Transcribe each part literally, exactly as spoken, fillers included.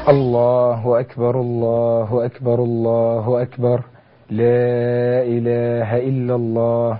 الله أكبر الله أكبر الله أكبر، لا إله إلا الله.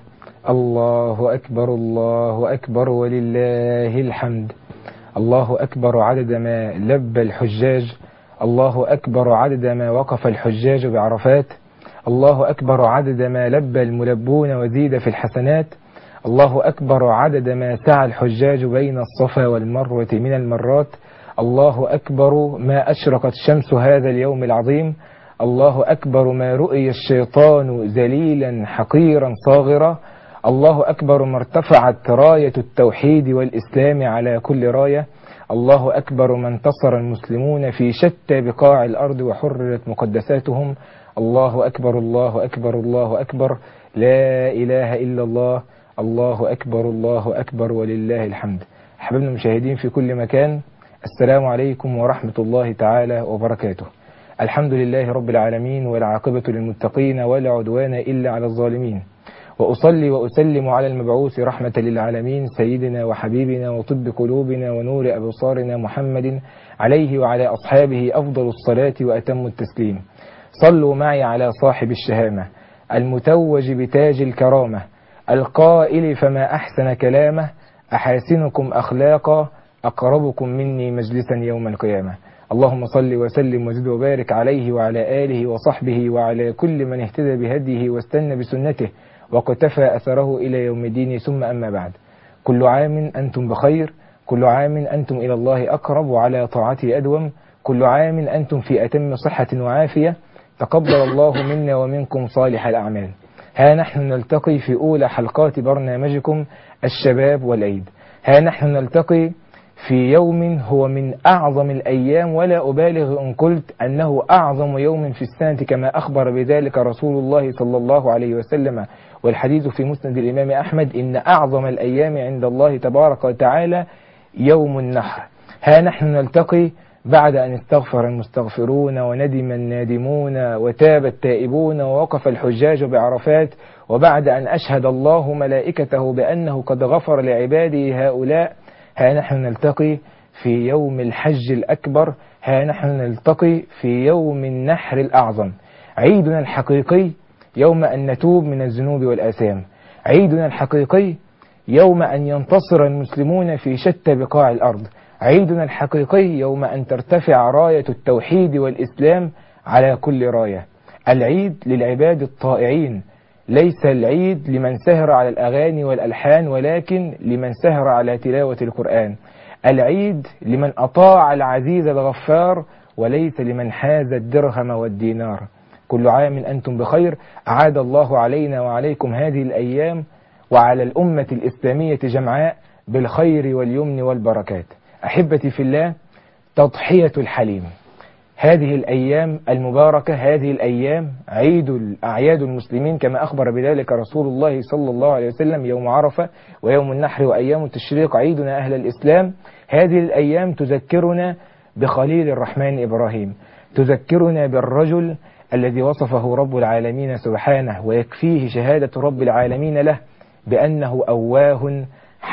الله أكبر الله أكبر ولله الحمد. الله أكبر عدد ما لبى الحجاج، الله أكبر عدد ما وقف الحجاج بعرفات، الله أكبر عدد ما لبى الملبون وزيد في الحسنات، الله أكبر عدد ما سعى الحجاج بين الصفا والمروة من المرات، الله أكبر ما أشرقت شمس هذا اليوم العظيم، الله أكبر ما رؤي الشيطان ذليلا حقيرا صاغرا، الله أكبر ما ارتفعت راية التوحيد والإسلام على كل راية، الله أكبر ما انتصر المسلمون في شتى بقاع الأرض وحررت مقدساتهم، الله أكبر الله أكبر الله أكبر، لا إله إلا الله. الله أكبر الله أكبر ولله الحمد. أحبابنا المشاهدين في كل مكان، السلام عليكم ورحمة الله تعالى وبركاته. الحمد لله رب العالمين، والعاقبة للمتقين ولا عدوان إلا على الظالمين، وأصلي وأسلم على المبعوث رحمة للعالمين سيدنا وحبيبنا وطب قلوبنا ونور أبصارنا محمد عليه وعلى أصحابه أفضل الصلاة وأتم التسليم. صلوا معي على صاحب الشهامة المتوج بتاج الكرامة، القائل فما أحسن كلامه، أحاسنكم أخلاقا أقربكم مني مجلسا يوم القيامة. اللهم صل وسلم وزد وبارك عليه وعلى آله وصحبه وعلى كل من اهتدى بهديه واستنى بسنته وقتفى أثره إلى يوم الدين، ثم أما بعد. كل عام أنتم بخير، كل عام أنتم إلى الله أقرب وعلى طاعته أدوم، كل عام أنتم في أتم صحة وعافية، تقبل الله منا ومنكم صالح الأعمال. ها نحن نلتقي في أولى حلقات برنامجكم الشباب والعيد، ها نحن نلتقي في يوم هو من أعظم الأيام، ولا أبالغ إن قلت أنه أعظم يوم في السنة كما أخبر بذلك رسول الله صلى الله عليه وسلم، والحديث في مسند الإمام أحمد إن أعظم الأيام عند الله تبارك وتعالى يوم النحر. ها نحن نلتقي بعد أن استغفر المستغفرون وندم النادمون وتاب التائبون ووقف الحجاج بعرفات، وبعد أن أشهد الله ملائكته بأنه قد غفر لعباده هؤلاء. ها نحن نلتقي في يوم الحج الأكبر، ها نحن نلتقي في يوم النحر الأعظم، عيدنا الحقيقي يوم أن نتوب من الذنوب والآثام، عيدنا الحقيقي يوم أن ينتصر المسلمون في شتى بقاع الأرض، عيدنا الحقيقي يوم أن ترتفع راية التوحيد والإسلام على كل راية. العيد للعباد الطائعين، ليس العيد لمن سهر على الأغاني والألحان، ولكن لمن سهر على تلاوة القرآن. العيد لمن أطاع العزيز الغفار، وليس لمن حاز الدرهم والدينار. كل عام أنتم بخير، أعاد الله علينا وعليكم هذه الأيام وعلى الأمة الإسلامية جمعاء بالخير واليمن والبركات. أحبتي في الله، تضحية الحليم، هذه الأيام المباركة، هذه الأيام عيد أعياد المسلمين كما أخبر بذلك رسول الله صلى الله عليه وسلم، يوم عرفة ويوم النحر وأيام التشريق عيدنا أهل الإسلام. هذه الأيام تذكرنا بخليل الرحمن إبراهيم، تذكرنا بالرجل الذي وصفه رب العالمين سبحانه، ويكفيه شهادة رب العالمين له بأنه أواه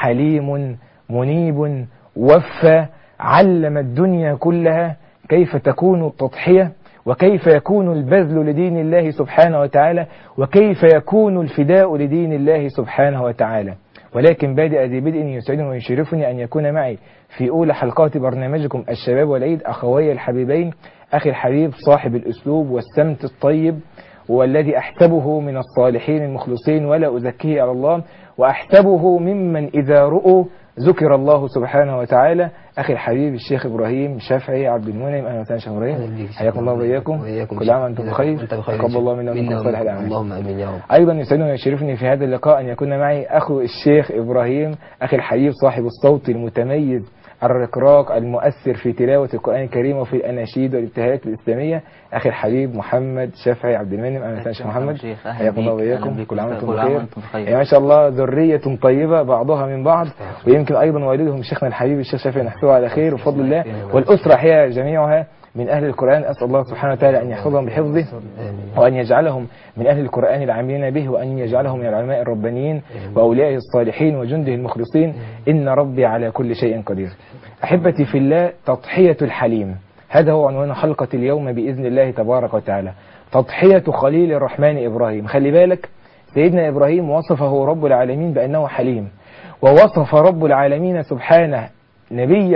حليم منيب وفى، علم الدنيا كلها كيف تكون التضحية، وكيف يكون البذل لدين الله سبحانه وتعالى، وكيف يكون الفداء لدين الله سبحانه وتعالى. ولكن بادئ ذي بدء يسعدني ويشرفني أن يكون معي في أولى حلقات برنامجكم الشباب والعيد أخوي الحبيبين، أخي الحبيب صاحب الأسلوب والسمت الطيب، والذي أحسبه من الصالحين المخلصين ولا أزكيه على الله، وأحسبه ممن إذا رؤوا ذكر الله سبحانه وتعالى، أخي الحبيب الشيخ إبراهيم شافعي عبد المنعم. أهلا وسهلا شيخ إبراهيم، حياكم الله وإياكم، كل عام وأنتم بخير، تقبل الله منا ومنكم صالح الأعمال. اللهم آمين يا رب. أيضا يسعدني ويشرفني في هذا اللقاء أن يكون معي أخو الشيخ إبراهيم، أخي الحبيب صاحب الصوت المتميز الرقراق المؤثر في تلاوة القرآن الكريم وفي الأناشيد والابتهالات الإسلامية، أخي الحبيب محمد شافعي عبد المنعم. أهلا وسهلا شيخ محمد، حياكم الله وإياكم، كل عام وأنتم بخير. يعني ما شاء الله ذرية طيبة بعضها من بعض، ويمكن أيضا والدهم شيخنا الحبيب الشيخ شافعي نحسبه على خير وفضل الله، والأسرة هي جميعها من أهل القرآن. أسأل الله سبحانه وتعالى أن يحفظهم بحفظه، وأن يجعلهم من أهل القرآن العاملين به، وأن يجعلهم من العلماء الربانيين وأوليائه الصالحين وجنده المخلصين، إن ربي على كل شيء قدير. أحبتي في الله، تضحية الحليم، هذا هو عنوان حلقة اليوم بإذن الله تبارك وتعالى، تضحية خليل الرحمن إبراهيم. خلي بالك، سيدنا إبراهيم وصفه رب العالمين بأنه حليم، ووصف رب العالمين سبحانه نبيه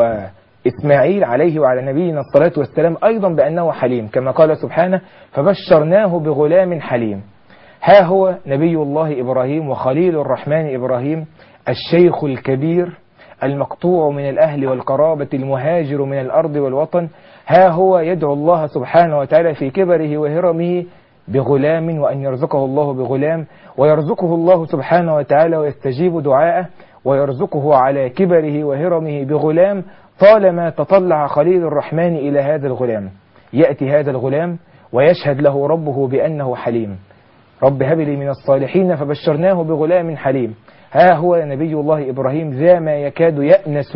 وإسماعيل عليه وعلى نبينا الصلاة والسلام أيضا بأنه حليم، كما قال سبحانه فبشرناه بغلام حليم. ها هو نبي الله إبراهيم وخليل الرحمن إبراهيم، الشيخ الكبير المقطوع من الأهل والقرابة، المهاجر من الأرض والوطن، ها هو يدعو الله سبحانه وتعالى في كبره وهرمه بغلام، وأن يرزقه الله بغلام، ويرزقه الله سبحانه وتعالى ويستجيب دعاءه ويرزقه على كبره وهرمه بغلام. طالما تطلع خليل الرحمن إلى هذا الغلام، يأتي هذا الغلام ويشهد له ربه بأنه حليم، رب هب لي من الصالحين فبشرناه بغلام حليم. ها هو نبي الله إبراهيم ذا ما يكاد يأنس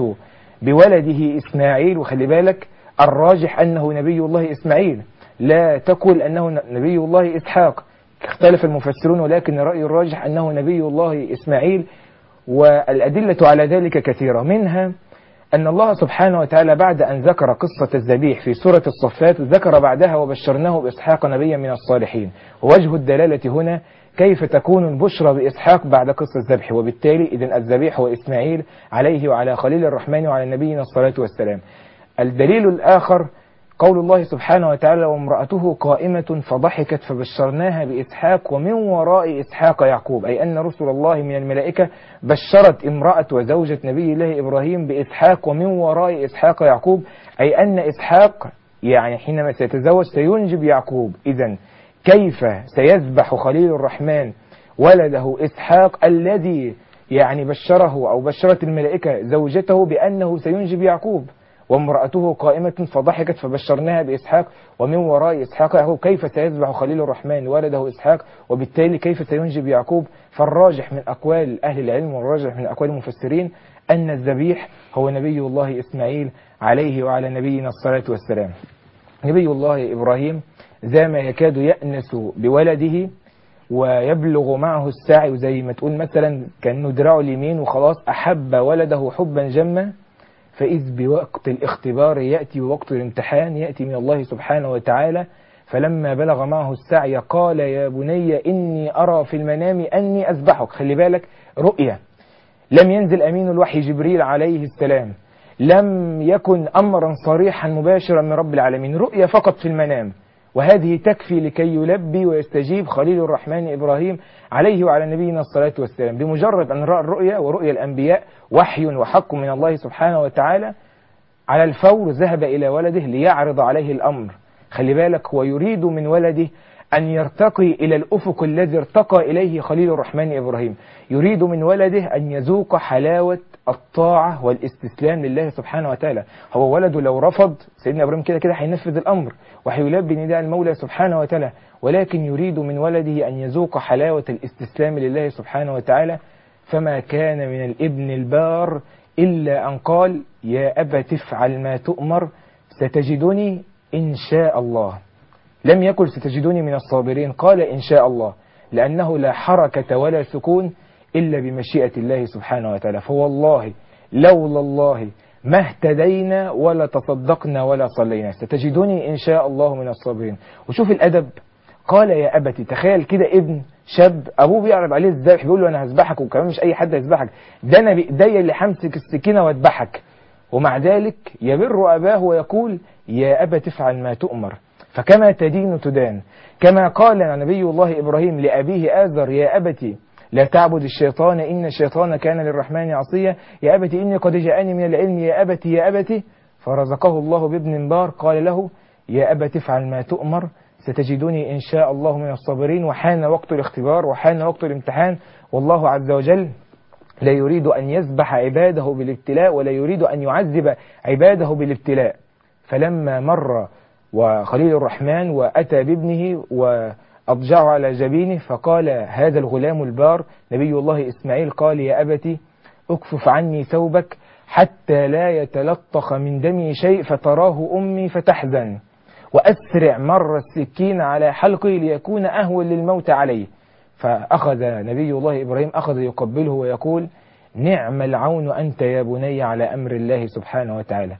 بولده إسماعيل. وخلي بالك، الراجح أنه نبي الله إسماعيل، لا تقل أنه نبي الله إسحاق، اختلف المفسرون، ولكن الرأي الراجح أنه نبي الله إسماعيل. والأدلة على ذلك كثيرة، منها أن الله سبحانه وتعالى بعد أن ذكر قصة الذبيح في سورة الصفات ذكر بعدها وبشرناه بإسحاق نبيا من الصالحين. ووجه الدلالة هنا كيف تكون البشرى بإسحاق بعد قصة الذبح، وبالتالي إذن الذبيح هو إسماعيل عليه وعلى خليل الرحمن وعلى نبينا الصلاة والسلام. الدليل الآخر قول الله سبحانه وتعالى وامرأته قائمة فضحكت فبشرناها بإسحاق ومن وراء إسحاق يعقوب، أي أن رسل الله من الملائكة بشرت امرأة وزوجة نبي الله إبراهيم بإسحاق ومن وراء إسحاق يعقوب، أي أن إسحاق يعني حينما سيتزوج سينجب يعقوب. إذن كيف سيذبح خليل الرحمن ولده إسحاق الذي يعني بشره أو بشرت الملائكة زوجته بأنه سينجب يعقوب، وامرأته قائمة فضحكت فبشرناها بإسحاق ومن وراء إسحاق يعقوب؟ كيف سيذبح خليل الرحمن ولده إسحاق، وبالتالي كيف سينجب يعقوب؟ فالراجح من أقوال أهل العلم والراجح من أقوال المفسرين أن الذبيح هو نبي الله إسماعيل عليه وعلى نبينا الصلاة والسلام. نبي الله إبراهيم ذا ما يكاد يأنس بولده ويبلغ معه السعي، وزي ما تقول مثلا كأنه دراعه اليمين وخلاص أحب ولده حبا جما، فإذ بوقت الاختبار يأتي ووقت الامتحان يأتي من الله سبحانه وتعالى. فلما بلغ معه السعي قال يا بني إني أرى في المنام أني أذبحك. خلي بالك، رؤية، لم ينزل أمين الوحي جبريل عليه السلام، لم يكن أمرا صريحا مباشرا من رب العالمين، رؤية فقط في المنام، وهذه تكفي لكي يلبي ويستجيب خليل الرحمن إبراهيم عليه وعلى نبينا الصلاة والسلام. بمجرد أن رأى الرؤيا، ورؤيا الأنبياء وحي وحق من الله سبحانه وتعالى، على الفور ذهب إلى ولده ليعرض عليه الأمر. خلي بالك، هو يريد من ولده أن يرتقي إلى الأفق الذي ارتقى إليه خليل الرحمن إبراهيم، يريد من ولده أن يذوق حلاوة الطاعة والاستسلام لله سبحانه وتعالى. هو ولده لو رفض سيدنا إبراهيم كده كده هينفذ الأمر وهيلبي نداء المولى سبحانه وتعالى، ولكن يريد من ولده أن يذوق حلاوة الاستسلام لله سبحانه وتعالى. فما كان من الابن البار إلا أن قال يا أبت افعل ما تؤمر ستجدني إن شاء الله. لم يقل ستجدني من الصابرين، قال إن شاء الله، لأنه لا حركة ولا سكون إلا بمشيئة الله سبحانه وتعالى. فوالله لولا الله ما اهتدينا ولا تصدقنا ولا صلينا، ستجدني إن شاء الله من الصابرين. وشوف الأدب، قال يا أبتي. تخيل كده ابن شاب أبوه بيعرض عليه الذبح، بيقول له أنا هذبحك، وكمان مش أي حد هيذبحك، ده أنا بإيديا اللي همسك السكينة وأذبحك، ومع ذلك يبر أباه ويقول يا أبت افعل ما تؤمر فكما تدين تدان. كما قال نبي الله إبراهيم لأبيه آزر يا أبتي لا تعبد الشيطان إن الشيطان كان للرحمن عصيا، يا أبتي إني قد جاءني من العلم يا أبتي يا أبتي، فرزقه الله بابن بار قال له يا أبت افعل ما تؤمر ستجدني إن شاء الله من الصابرين. وحان وقت الاختبار وحان وقت الامتحان، والله عز وجل لا يريد أن يذبح عباده بالابتلاء ولا يريد أن يعذب عباده بالابتلاء. فلما مر وخليل الرحمن وأتى بابنه وأضجعه على جبينه، فقال هذا الغلام البار نبي الله إسماعيل قال يا أبتي اكفف عني ثوبك حتى لا يتلطخ من دمي شيء فتراه أمي فتحزن، وأسرع مر السكين على حلقي ليكون أهون للموت عليه. فأخذ نبي الله إبراهيم أخذ يقبله ويقول نعم العون أنت يا بني على أمر الله سبحانه وتعالى.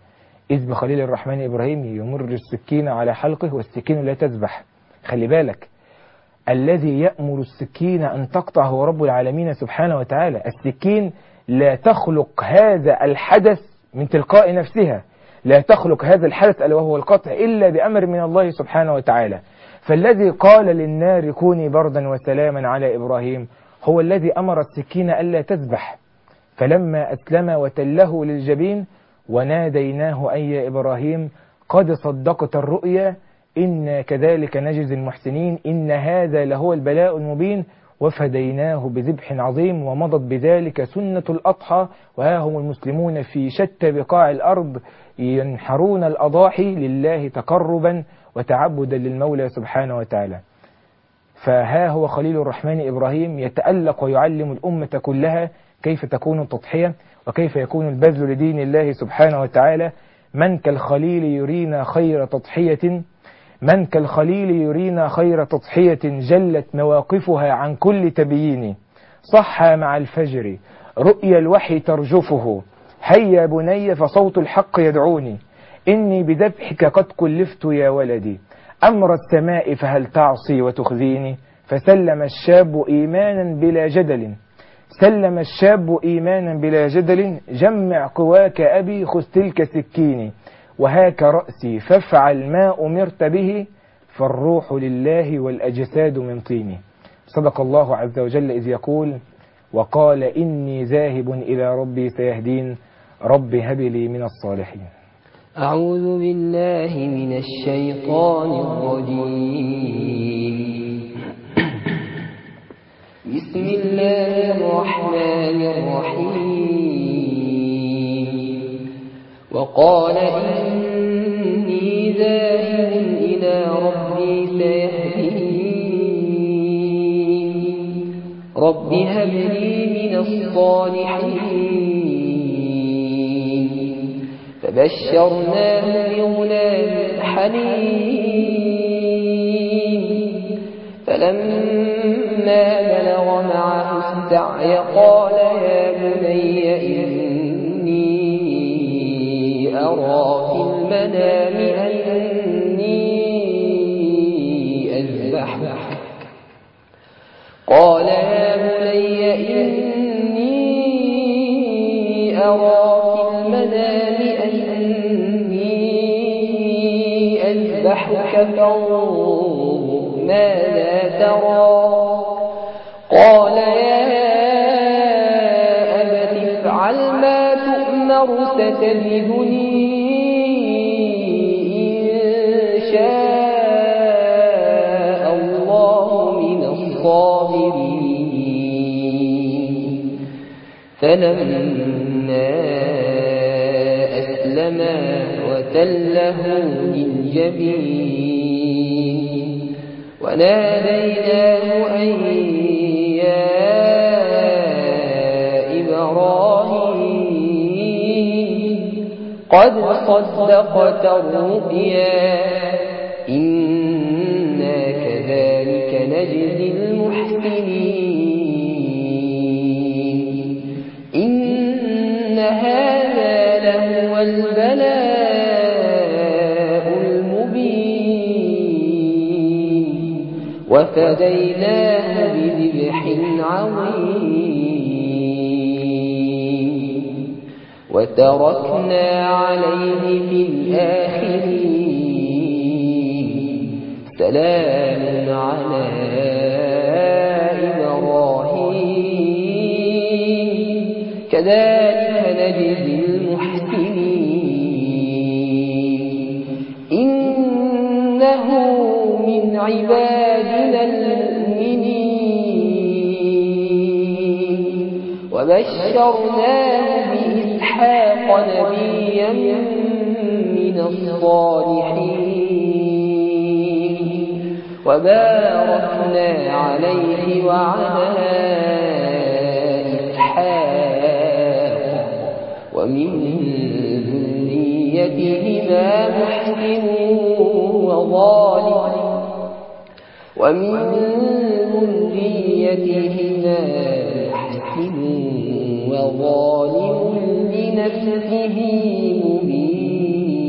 إذ بخليل الرحمن إبراهيم يمر السكين على حلقه والسكين لا تذبح. خلي بالك، الذي يأمر السكين أن تقطع هو رب العالمين سبحانه وتعالى. السكين لا تخلق هذا الحدث من تلقاء نفسها، لا تخلق هذا الحدث ألا وهو القطع إلا بأمر من الله سبحانه وتعالى. فالذي قال للنار كوني بردا وسلاما على إبراهيم هو الذي أمر السكين ألا تذبح. فلما أسلم وتله للجبين وناديناه أي يا إبراهيم قد صدقت الرؤيا إنا كذلك نجزي المحسنين إن هذا لهو البلاء المبين وفديناه بذبح عظيم ومضت بذلك سنة الأضحى وها هم المسلمون في شتى بقاع الأرض ينحرون الأضاحي لله تقربا وتعبدا للمولى سبحانه وتعالى. فها هو خليل الرحمن إبراهيم يتألق ويعلم الأمة كلها كيف تكون التضحية وكيف يكون البذل لدين الله سبحانه وتعالى. من كالخليل يرينا خير تضحية من كالخليل يرينا خير تضحية جلت مواقفها عن كل تبيين صحى مع الفجر رؤيا الوحي ترجفه هيا بني فصوت الحق يدعوني إني بذبحك قد كلفت يا ولدي أمر السماء فهل تعصي وتخزيني فسلم الشاب إيمانا بلا جدل سلم الشاب إيمانا بلا جدل جمع قواك أبي خذ تلك سكيني وهاك رأسي فافعل ما أمرت به فالروح لله والأجساد من طين. صدق الله عز وجل إذ يقول وقال إني ذاهب إلى ربي سيهدين رب هب لي من الصالحين. أعوذ بالله من الشيطان الرجيم. بسم الله الرحمن الرحيم. وقال إني ذاهب إلى ربي سيهدين رب هب لي من الصالحين فبشرناه بغلام حليم فلما بلغ معه السعي قال يا بني إني أرى في المنام أني أذبحك قال يا بني إني أرى في المنام أني أذبحك فانظر ماذا ترى قال يا أبت افعل ما تؤمر ستجدني إن شاء الله من الصابرين فلما أسلما وتله للجبين وناديناه أن يا إبراهيم قد صدقت الرؤيا إنا كذلك نجزي المحسنين إن هذا لهو البلاء المبين وفديناه بذبح عظيم وتركنا عليه في الآخرين سلام على إبراهيم كذلك نجزي المحسنين إنه من عبادنا المؤمنين وبشرناه بإسحاق نبيا من الصالحين وباركنا عليه وعلى إسحاق ومن ذريتهما محسن وظالم ومن ذريتهما محسن وظالم لنفسه مبين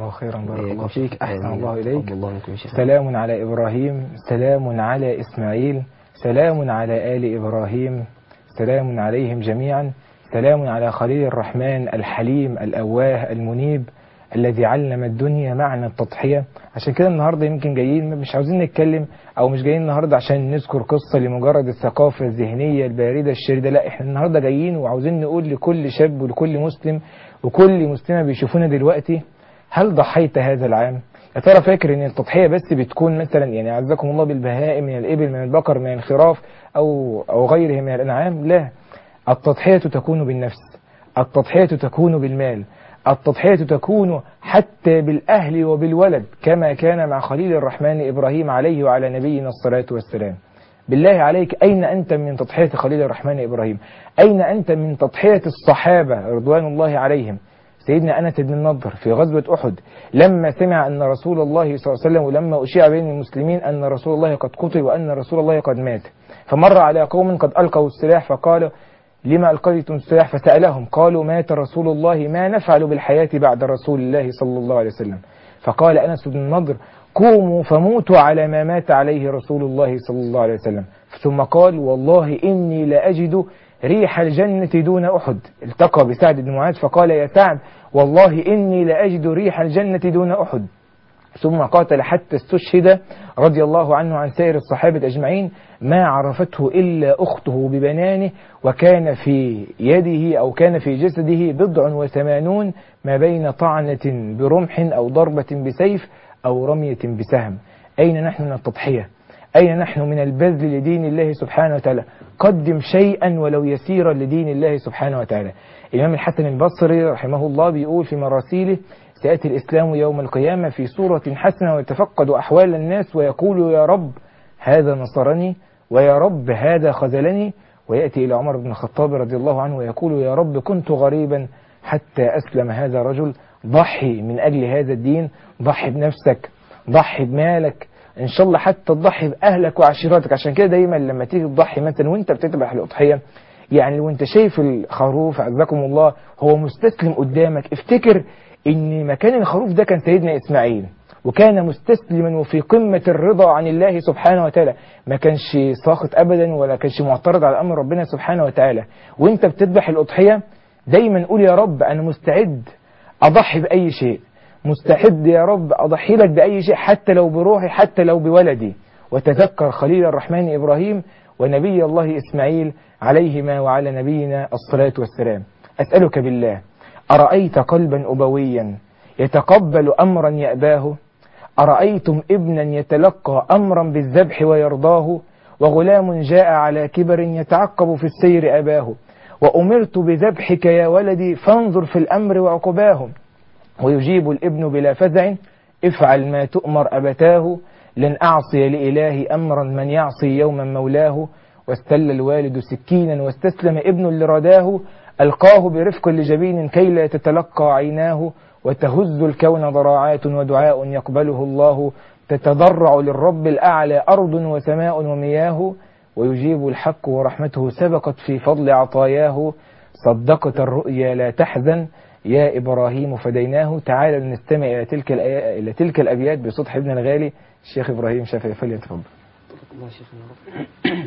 الله خيرا، بارك الله إياكم فيك، شيخ. أحسن آمين. الله إليك. تفضل الله منكم شيخ. سلام على إبراهيم، سلام على إسماعيل، سلام على آل إبراهيم، سلام عليهم جميعا، سلام على خليل الرحمن الحليم الأواه المنيب الذي علم الدنيا معنى التضحية. عشان كده النهاردة يمكن جايين مش عاوزين نتكلم أو مش جايين النهاردة عشان نذكر قصة لمجرد الثقافة الذهنية الباردة الشاردة، لا احنا النهاردة جايين وعاوزين نقول لكل شاب ولكل مسلم وكل مسلمة بيشوفونا دلوقتي: هل ضحيت هذا العام؟ يا ترى فاكر ان التضحية بس بتكون مثلا يعني عزكم الله بالبهائم من الإبل من البقر من الخراف أو أو غيره من الأنعام؟ لا، التضحية تكون بالنفس، التضحية تكون بالمال، التضحية تكون حتى بالأهل وبالولد كما كان مع خليل الرحمن إبراهيم عليه وعلى نبينا الصلاة والسلام. بالله عليك أين أنت من تضحية خليل الرحمن إبراهيم؟ أين أنت من تضحية الصحابة رضوان الله عليهم؟ سيدنا أنس بن النضر في غزوة أحد لما سمع أن رسول الله صلى الله عليه وسلم ولما أشيع بين المسلمين أن رسول الله قد قتل وأن رسول الله قد مات، فمر على قوم قد ألقوا السلاح فقال: لما ألقيتم السلاح؟ فسألهم قالوا: مات رسول الله، ما نفعل بالحياة بعد رسول الله صلى الله عليه وسلم؟ فقال أنس بن النضر: قوموا فموتوا على ما مات عليه رسول الله صلى الله عليه وسلم. ثم قال: والله إني لأجد ريح الجنة دون أحد. التقى بسعد بن معاذ فقال: يا سعد والله إني لأجد ريح الجنة دون أحد. ثم قاتل حتى استشهد رضي الله عنه عن سائر الصحابة أجمعين، ما عرفته إلا أخته ببنانه، وكان في يده أو كان في جسده بضع وثمانون ما بين طعنة برمح أو ضربة بسيف أو رمية بسهم. أين نحن من التضحية؟ أين نحن من البذل لدين الله سبحانه وتعالى؟ قدم شيئا ولو يسيرا لدين الله سبحانه وتعالى. الإمام الحسن البصري رحمه الله بيقول في مراسيله: سيأتي الإسلام يوم القيامة في صورة حسنة ويتفقد أحوال الناس ويقول: يا رب هذا نصرني، ويا رب هذا خذلني. ويأتي إلى عمر بن الخطاب رضي الله عنه ويقول: يا رب كنت غريبا حتى أسلم هذا الرجل. ضحي من أجل هذا الدين، ضحي بنفسك، ضحي بمالك، إن شاء الله حتى تضحي بأهلك وعشيرتك. عشان كده دايما لما تيجي تضحي مثلا وانت بتذبح الأضحية، يعني وانت شايف الخروف عزكم الله هو مستسلم قدامك، افتكر ان مكان الخروف ده كان سيدنا إسماعيل، وكان مستسلما وفي قمة الرضا عن الله سبحانه وتعالى، ما كانش ساخط أبدا ولا كانش معترض على أمر ربنا سبحانه وتعالى. وانت بتذبح الأضحية دايما قول: يا رب أنا مستعد أضحي بأي شيء، مستعد يا رب أضحي لك بأي شيء، حتى لو بروحي، حتى لو بولدي. وتذكر خليل الرحمن إبراهيم ونبي الله إسماعيل عليهما وعلى نبينا الصلاة والسلام. أسألك بالله: أرأيت قلبا أبويا يتقبل أمرا يأباه؟ أرأيتم ابنا يتلقى أمرا بالذبح ويرضاه؟ وغلام جاء على كبر يتعقب في السير أباه؟ وأمرت بذبحك يا ولدي فانظر في الأمر وعقباه. ويجيب الابن بلا فزع: افعل ما تؤمر أبتاه، لن أعصي لإلهي أمرا من يعصي يوما مولاه. واستل الوالد سكينا واستسلم ابن لرداه، ألقاه برفق لجبين كي لا تتلقى عيناه. وتهز الكون ضراعات ودعاء يقبله الله، تتضرع للرب الأعلى أرض وسماء ومياه. ويجيب الحق ورحمته سبقت في فضل عطاياه، صدقت الرؤيا لا تحزن يا إبراهيم فديناه. تعالوا نستمع إلى تلك إلى تلك الأبيات بصوت حبنا الغالي الشيخ إبراهيم شافعي، فليتفضل. الله شيخنا.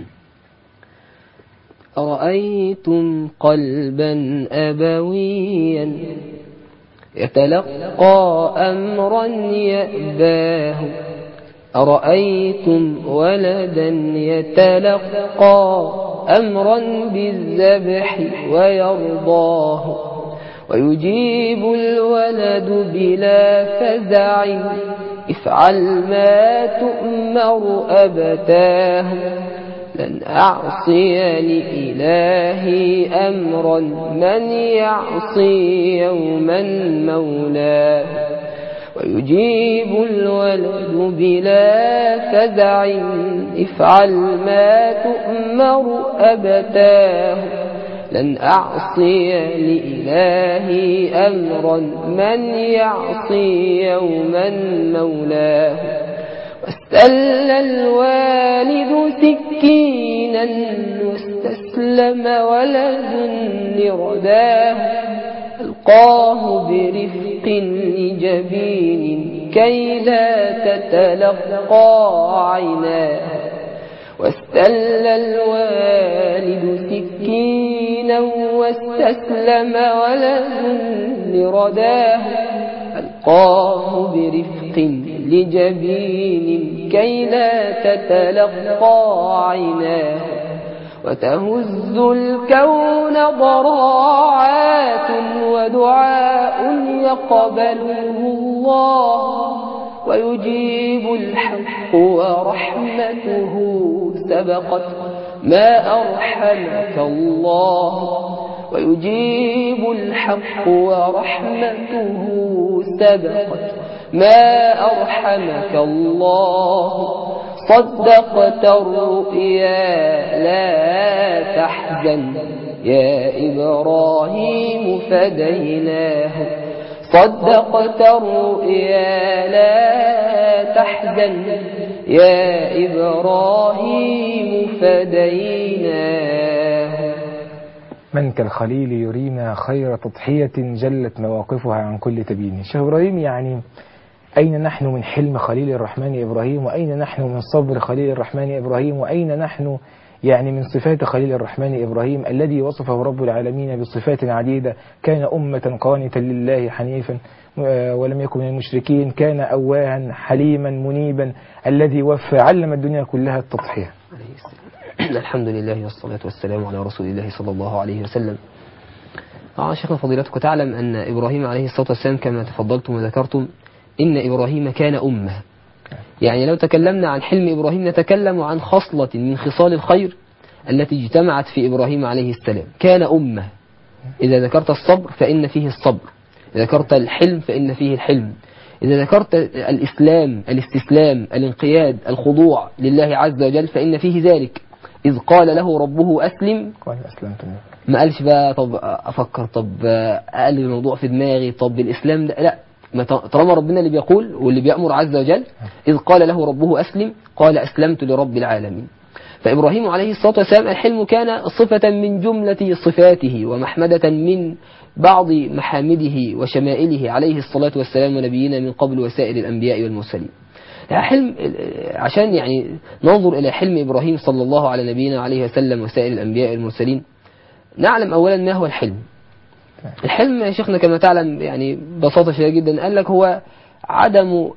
أرأيتم قلبا أبويا يتلقى أمرا يأباه؟ أرأيتم ولدا يتلقى أمرا بالذبح ويرضاه؟ ويجيب الولد بلا فزع: افعل ما تؤمر أبتاه، لن أعصي لإلهي أمرا من يعصي يوما مولاه. ويجيب الولد بلا فزع: افعل ما تؤمر أبتاه، لن أعصي لإلهي أمرا من يعصي يوما مولاه. واستل الوالد سكينا واستسلم ولد لرداه، ألقاه برفق لجبين كي لا تتلقى عيناه واستل الوالد سكينا واستسلم ولد لرداه ألقاه برفق لجبين كي لا تتلقى عيناه وتهز الكون ضراعات ودعاء يقبله الله ويجيب الحق ورحمته سبقت ما أرحمك الله ويجيب الحق ورحمته سبقت ما أرحمك الله صدقت الرؤيا لا تحزن يا إبراهيم فديناه صدقت الرؤيا لا تحزن يا إبراهيم فديناه. من كالخليل يرينا خير تضحية جلت مواقفها عن كل تبيين. شيخ إبراهيم، يعني أين نحن من حلم خليل الرحمن إبراهيم، وأين نحن من صبر خليل الرحمن إبراهيم، وأين نحن يعني من صفات خليل الرحمن إبراهيم الذي وصفه رب العالمين بصفات عديدة؟ كان أمة قانتا لله حنيفا ولم يكن من المشركين، كان أواها حليما منيبا، الذي وفى علم الدنيا كلها التضحية. الحمد لله والصلاة والسلام على رسول الله صلى الله عليه وسلم. طبعا شيخنا فضيلتك تعلم أن إبراهيم عليه الصلاة والسلام كما تفضلتم وذكرتم إن إبراهيم كان أمة. يعني لو تكلمنا عن حلم إبراهيم نتكلم عن خصلة من خصال الخير التي اجتمعت في إبراهيم عليه السلام. كان أمة. إذا ذكرت الصبر فإن فيه الصبر، إذا ذكرت الحلم فإن فيه الحلم، إذا ذكرت الإسلام الاستسلام الانقياد الخضوع لله عز وجل فإن فيه ذلك. إذ قال له ربه أسلم قال أسلمت، ما قالش بقى طب أفكر، طب أقلب الموضوع في دماغي، طب الإسلام ده لا، طالما ربنا اللي بيقول واللي بيأمر عز وجل. إذ قال له ربه أسلم قال أسلمت لرب العالمين. فإبراهيم عليه الصلاة والسلام الحلم كان صفة من جملة صفاته ومحمدة من بعض محامده وشمائله عليه الصلاة والسلام ونبينا من قبل وسائر الأنبياء والمرسلين. حلم عشان يعني ننظر إلى حلم إبراهيم صلى الله على نبينا عليه وسلم وسائر الأنبياء والمرسلين نعلم أولا ما هو الحلم. الحلم يا شيخنا كما تعلم يعني ببساطة شديدة جدا قال لك هو عدم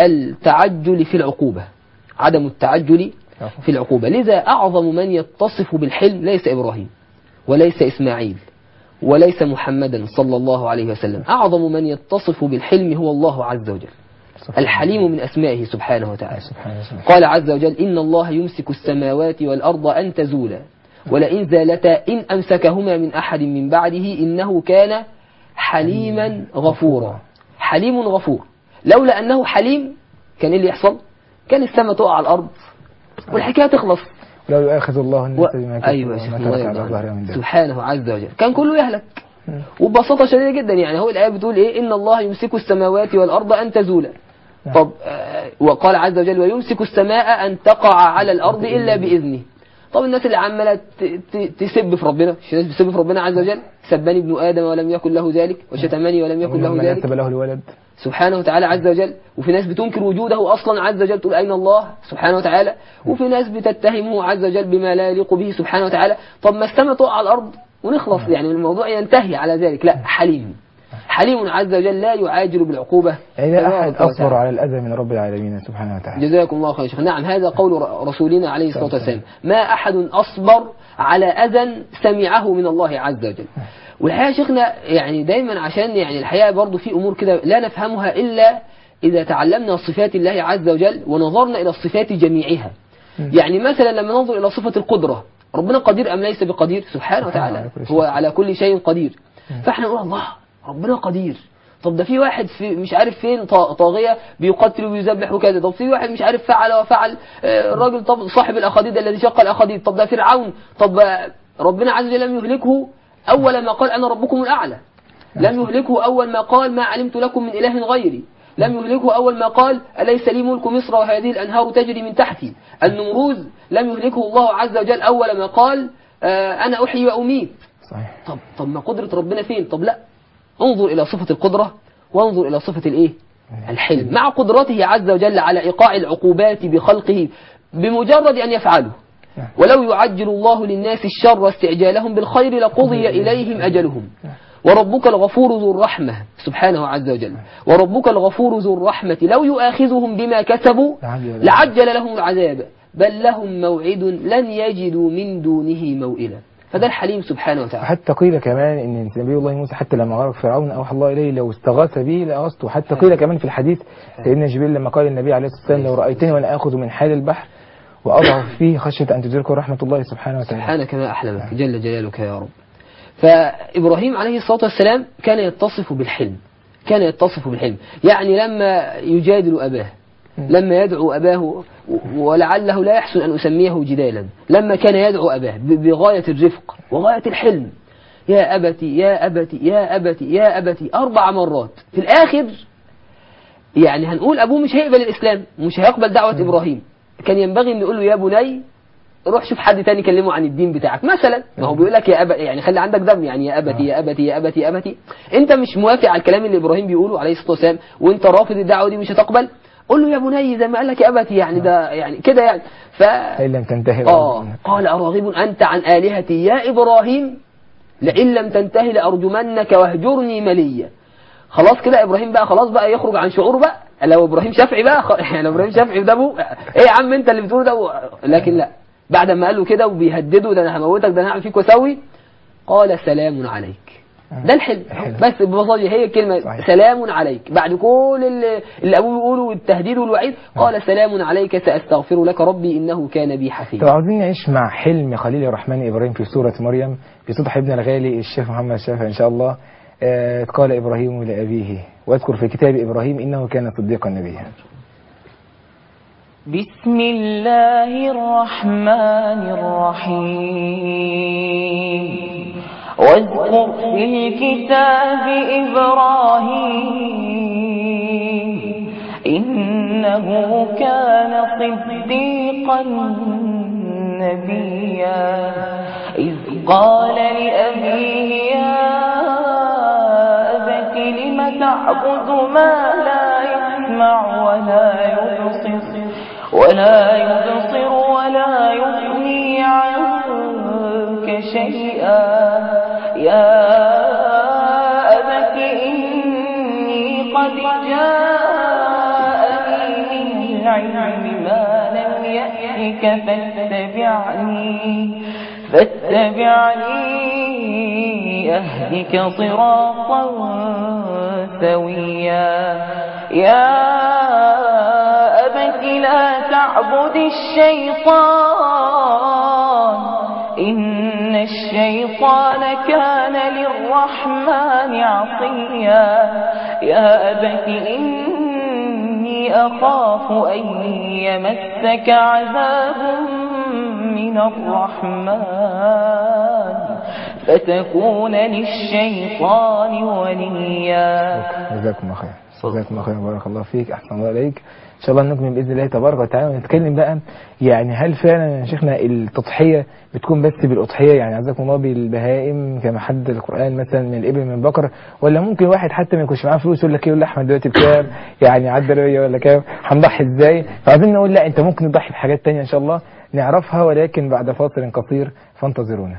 التعجل في العقوبة، عدم التعجل في العقوبة. لذا أعظم من يتصف بالحلم ليس إبراهيم وليس إسماعيل وليس محمدا صلى الله عليه وسلم، أعظم من يتصف بالحلم هو الله عز وجل. الحليم من أسمائه سبحانه وتعالى. قال عز وجل إن الله يمسك السماوات والأرض أن تزولا ولئن زالتا إن أمسكهما من أحد من بعده إنه كان حليما غفورا. حليم غفور. لولا أنه حليم كان إيه اللي يحصل؟ كان السماء تقع على الأرض والحكاية تخلص. لو يؤاخذ الله الناس بما كسبوا أيوة ما ترك على ظهرها من دابة سبحانه عز وجل كان كله يهلك. وببساطة شديدة جدا يعني هو الآية بتقول إيه؟ إن الله يمسك السماوات والأرض أن تزولا. طب آه وقال عز وجل ويمسك السماء أن تقع على الأرض إلا بإذنه. طب الناس اللي عمالة تسب في ربنا، مش الناس بتسب في ربنا عز وجل؟ سبني ابن آدم ولم يكن له ذلك وشتمني ولم يكن له ذلك له الولد سبحانه وتعالى عز وجل. وفي ناس بتنكر وجوده أصلا عز وجل تقول أين الله سبحانه وتعالى، وفي ناس بتتهمه عز وجل بما لا يليق به سبحانه وتعالى. طب ما السماء تقع على الأرض ونخلص يعني الموضوع ينتهي على ذلك. لا، حليم حليم عز وجل لا يعاجل بالعقوبة. يعني لا أحد أصبر على الأذى من رب العالمين سبحانه وتعالى. جزاكم الله خير شيخ. نعم هذا قول رسولنا عليه الصلاة والسلام ما أحد أصبر على أذى سمعه من الله عز وجل. والحقيقة شيخنا يعني دايما عشان يعني الحقيقة برضو في أمور كده لا نفهمها إلا إذا تعلمنا صفات الله عز وجل ونظرنا إلى الصفات جميعها. يعني مثلا لما ننظر إلى صفة القدرة، ربنا قدير أم ليس بقدير؟ سبحانه وتعالى هو على كل شيء قدير. فاحنا نقول الله ربنا قدير. طب ده في واحد في مش عارف فين طاغية بيقتل ويذبح وكذا، طب في واحد مش عارف فعل وفعل الراجل طب صاحب الأخاديد الذي شق الأخاديد، طب ده فرعون. طب ربنا عز وجل لم يهلكه أول ما قال أنا ربكم الأعلى، لم يهلكه أول ما قال ما علمت لكم من إله غيري، لم يهلكه أول ما قال أليس لي ملك مصر وهذه الأنهار تجري من تحتي. النمروذ لم يهلكه الله عز وجل أول ما قال أنا أحيي وأميت. صحيح. طب طب ما قدرة ربنا فين؟ طب لا انظر إلى صفة القدرة وانظر إلى صفة الإيه؟ الحلم، مع قدرته عز وجل على إيقاع العقوبات بخلقه بمجرد أن يفعلوا. ولو يعجل الله للناس الشر استعجالهم بالخير لقضي إليهم أجلهم. وربك الغفور ذو الرحمة سبحانه عز وجل، وربك الغفور ذو الرحمة لو يؤاخذهم بما كسبوا لعجل لهم العذاب بل لهم موعد لن يجدوا من دونه موئلا. فده الحليم سبحانه وتعالى. حتى قيل كمان ان نبي الله موسى حتى لما غرق فرعون اوحى الله اليه لو استغاث به لاغثته. حتى قيل كمان في الحديث سيدنا جبريل لما قال النبي عليه الصلاه والسلام لو رايتني وانا اخذ من حال البحر واضعف فيه خشيه ان تدركه رحمه الله سبحانه وتعالى. سبحانك ما احلمك جل جلالك يا رب. فابراهيم عليه الصلاه والسلام كان يتصف بالحلم، كان يتصف بالحلم، يعني لما يجادل اباه، لما يدعو أباه، ولعله لا يحسن أن أسميه جدالا، لما كان يدعو أباه بغاية الرفق وغاية الحلم، يا أبتي يا أبتي يا أبتي يا أبتي أربع مرات. في الآخر يعني هنقول أبوه مش هيقبل الإسلام، مش هيقبل دعوة إبراهيم، كان ينبغي أن نقول له يا بني روح شوف حد تاني كلمه عن الدين بتاعك مثلا. ما هو بيقول لك يا أبا، يعني خلي عندك دم، يعني يا أبتي يا أبتي يا أبتي يا أبتي. أنت مش موافق على الكلام اللي إبراهيم بيقوله عليه الصلاة والسلام وأنت رافض الدعوة دي مش هتقبل، قول له يا بني زي ما قال لك يا أبتي، يعني ده يعني كده يعني. ف إن لم تنتهي آه قال أراغب أنت عن آلهتي يا إبراهيم لئن لم تنتهي لأرجمنك واهجرني مليا. خلاص كده إبراهيم بقى خلاص بقى يخرج عن شعوره بقى. لو إبراهيم شافعي بقى خ... يعني لو إبراهيم شافعي ده أبوه إيه يا عم أنت اللي بتقوله ده و... لكن لا، بعد ما قال له كده وبيهدده ده أنا هموتك ده أنا هعمل فيك وأسوي، قال سلام عليك. ده الحلم بس ببساطة، هي الكلمة صحيح. سلام عليك بعد كل اللي, اللي أبوه بيقوله والتهديد والوعيد، قال سلام عليك سأستغفر لك ربي إنه كان بي حفيا. طب عاوزين نعيش مع حلم خليل الرحمن إبراهيم في سورة مريم بصوت حبيبنا الغالي الشيخ محمد شافعي إن شاء الله. آه قال إبراهيم لأبيه واذكر في كتاب إبراهيم إنه كان صديقا نبيا. بسم الله الرحمن الرحيم واذكر في الكتاب إبراهيم إنه كان صديقا نبيا إذ قال لأبيه يا أبت لم تعبد ما لا يسمع ولا يبصر ولا يبصر ولا يغني عنك شيئا يا أبت إني قد جاءني من العلم ما لم يأتك فاتبعني فاتبعني أهدك صراطا سويا يا أبت لا تعبد الشيطان إن الشيطان كان للرحمن عصيا يا أبت إني أخاف أن يمسك عذاب من الرحمن فتكون للشيطان وليا. جزاكم الله خير. جزاكم الله خير بارك الله فيك أحسن الله عليك. إن شاء الله نكمل بإذن الله تبارك وتعالى ونتكلم بقى يعني هل فعلا يا شيخنا التضحية بتكون بس بالأضحية، يعني عزكم الله بالبهائم كما حدد القرآن مثلا من الإبل من البقر، ولا ممكن واحد حتى ما يكونش معاه فلوس يقول لك ايه اللحمة دلوقتي بكام يعني عدى ليا ولا كام هنضحي ازاي؟ فعايزين نقول لا انت ممكن تضحي بحاجات تانية إن شاء الله نعرفها ولكن بعد فاصل قصير فانتظرونا.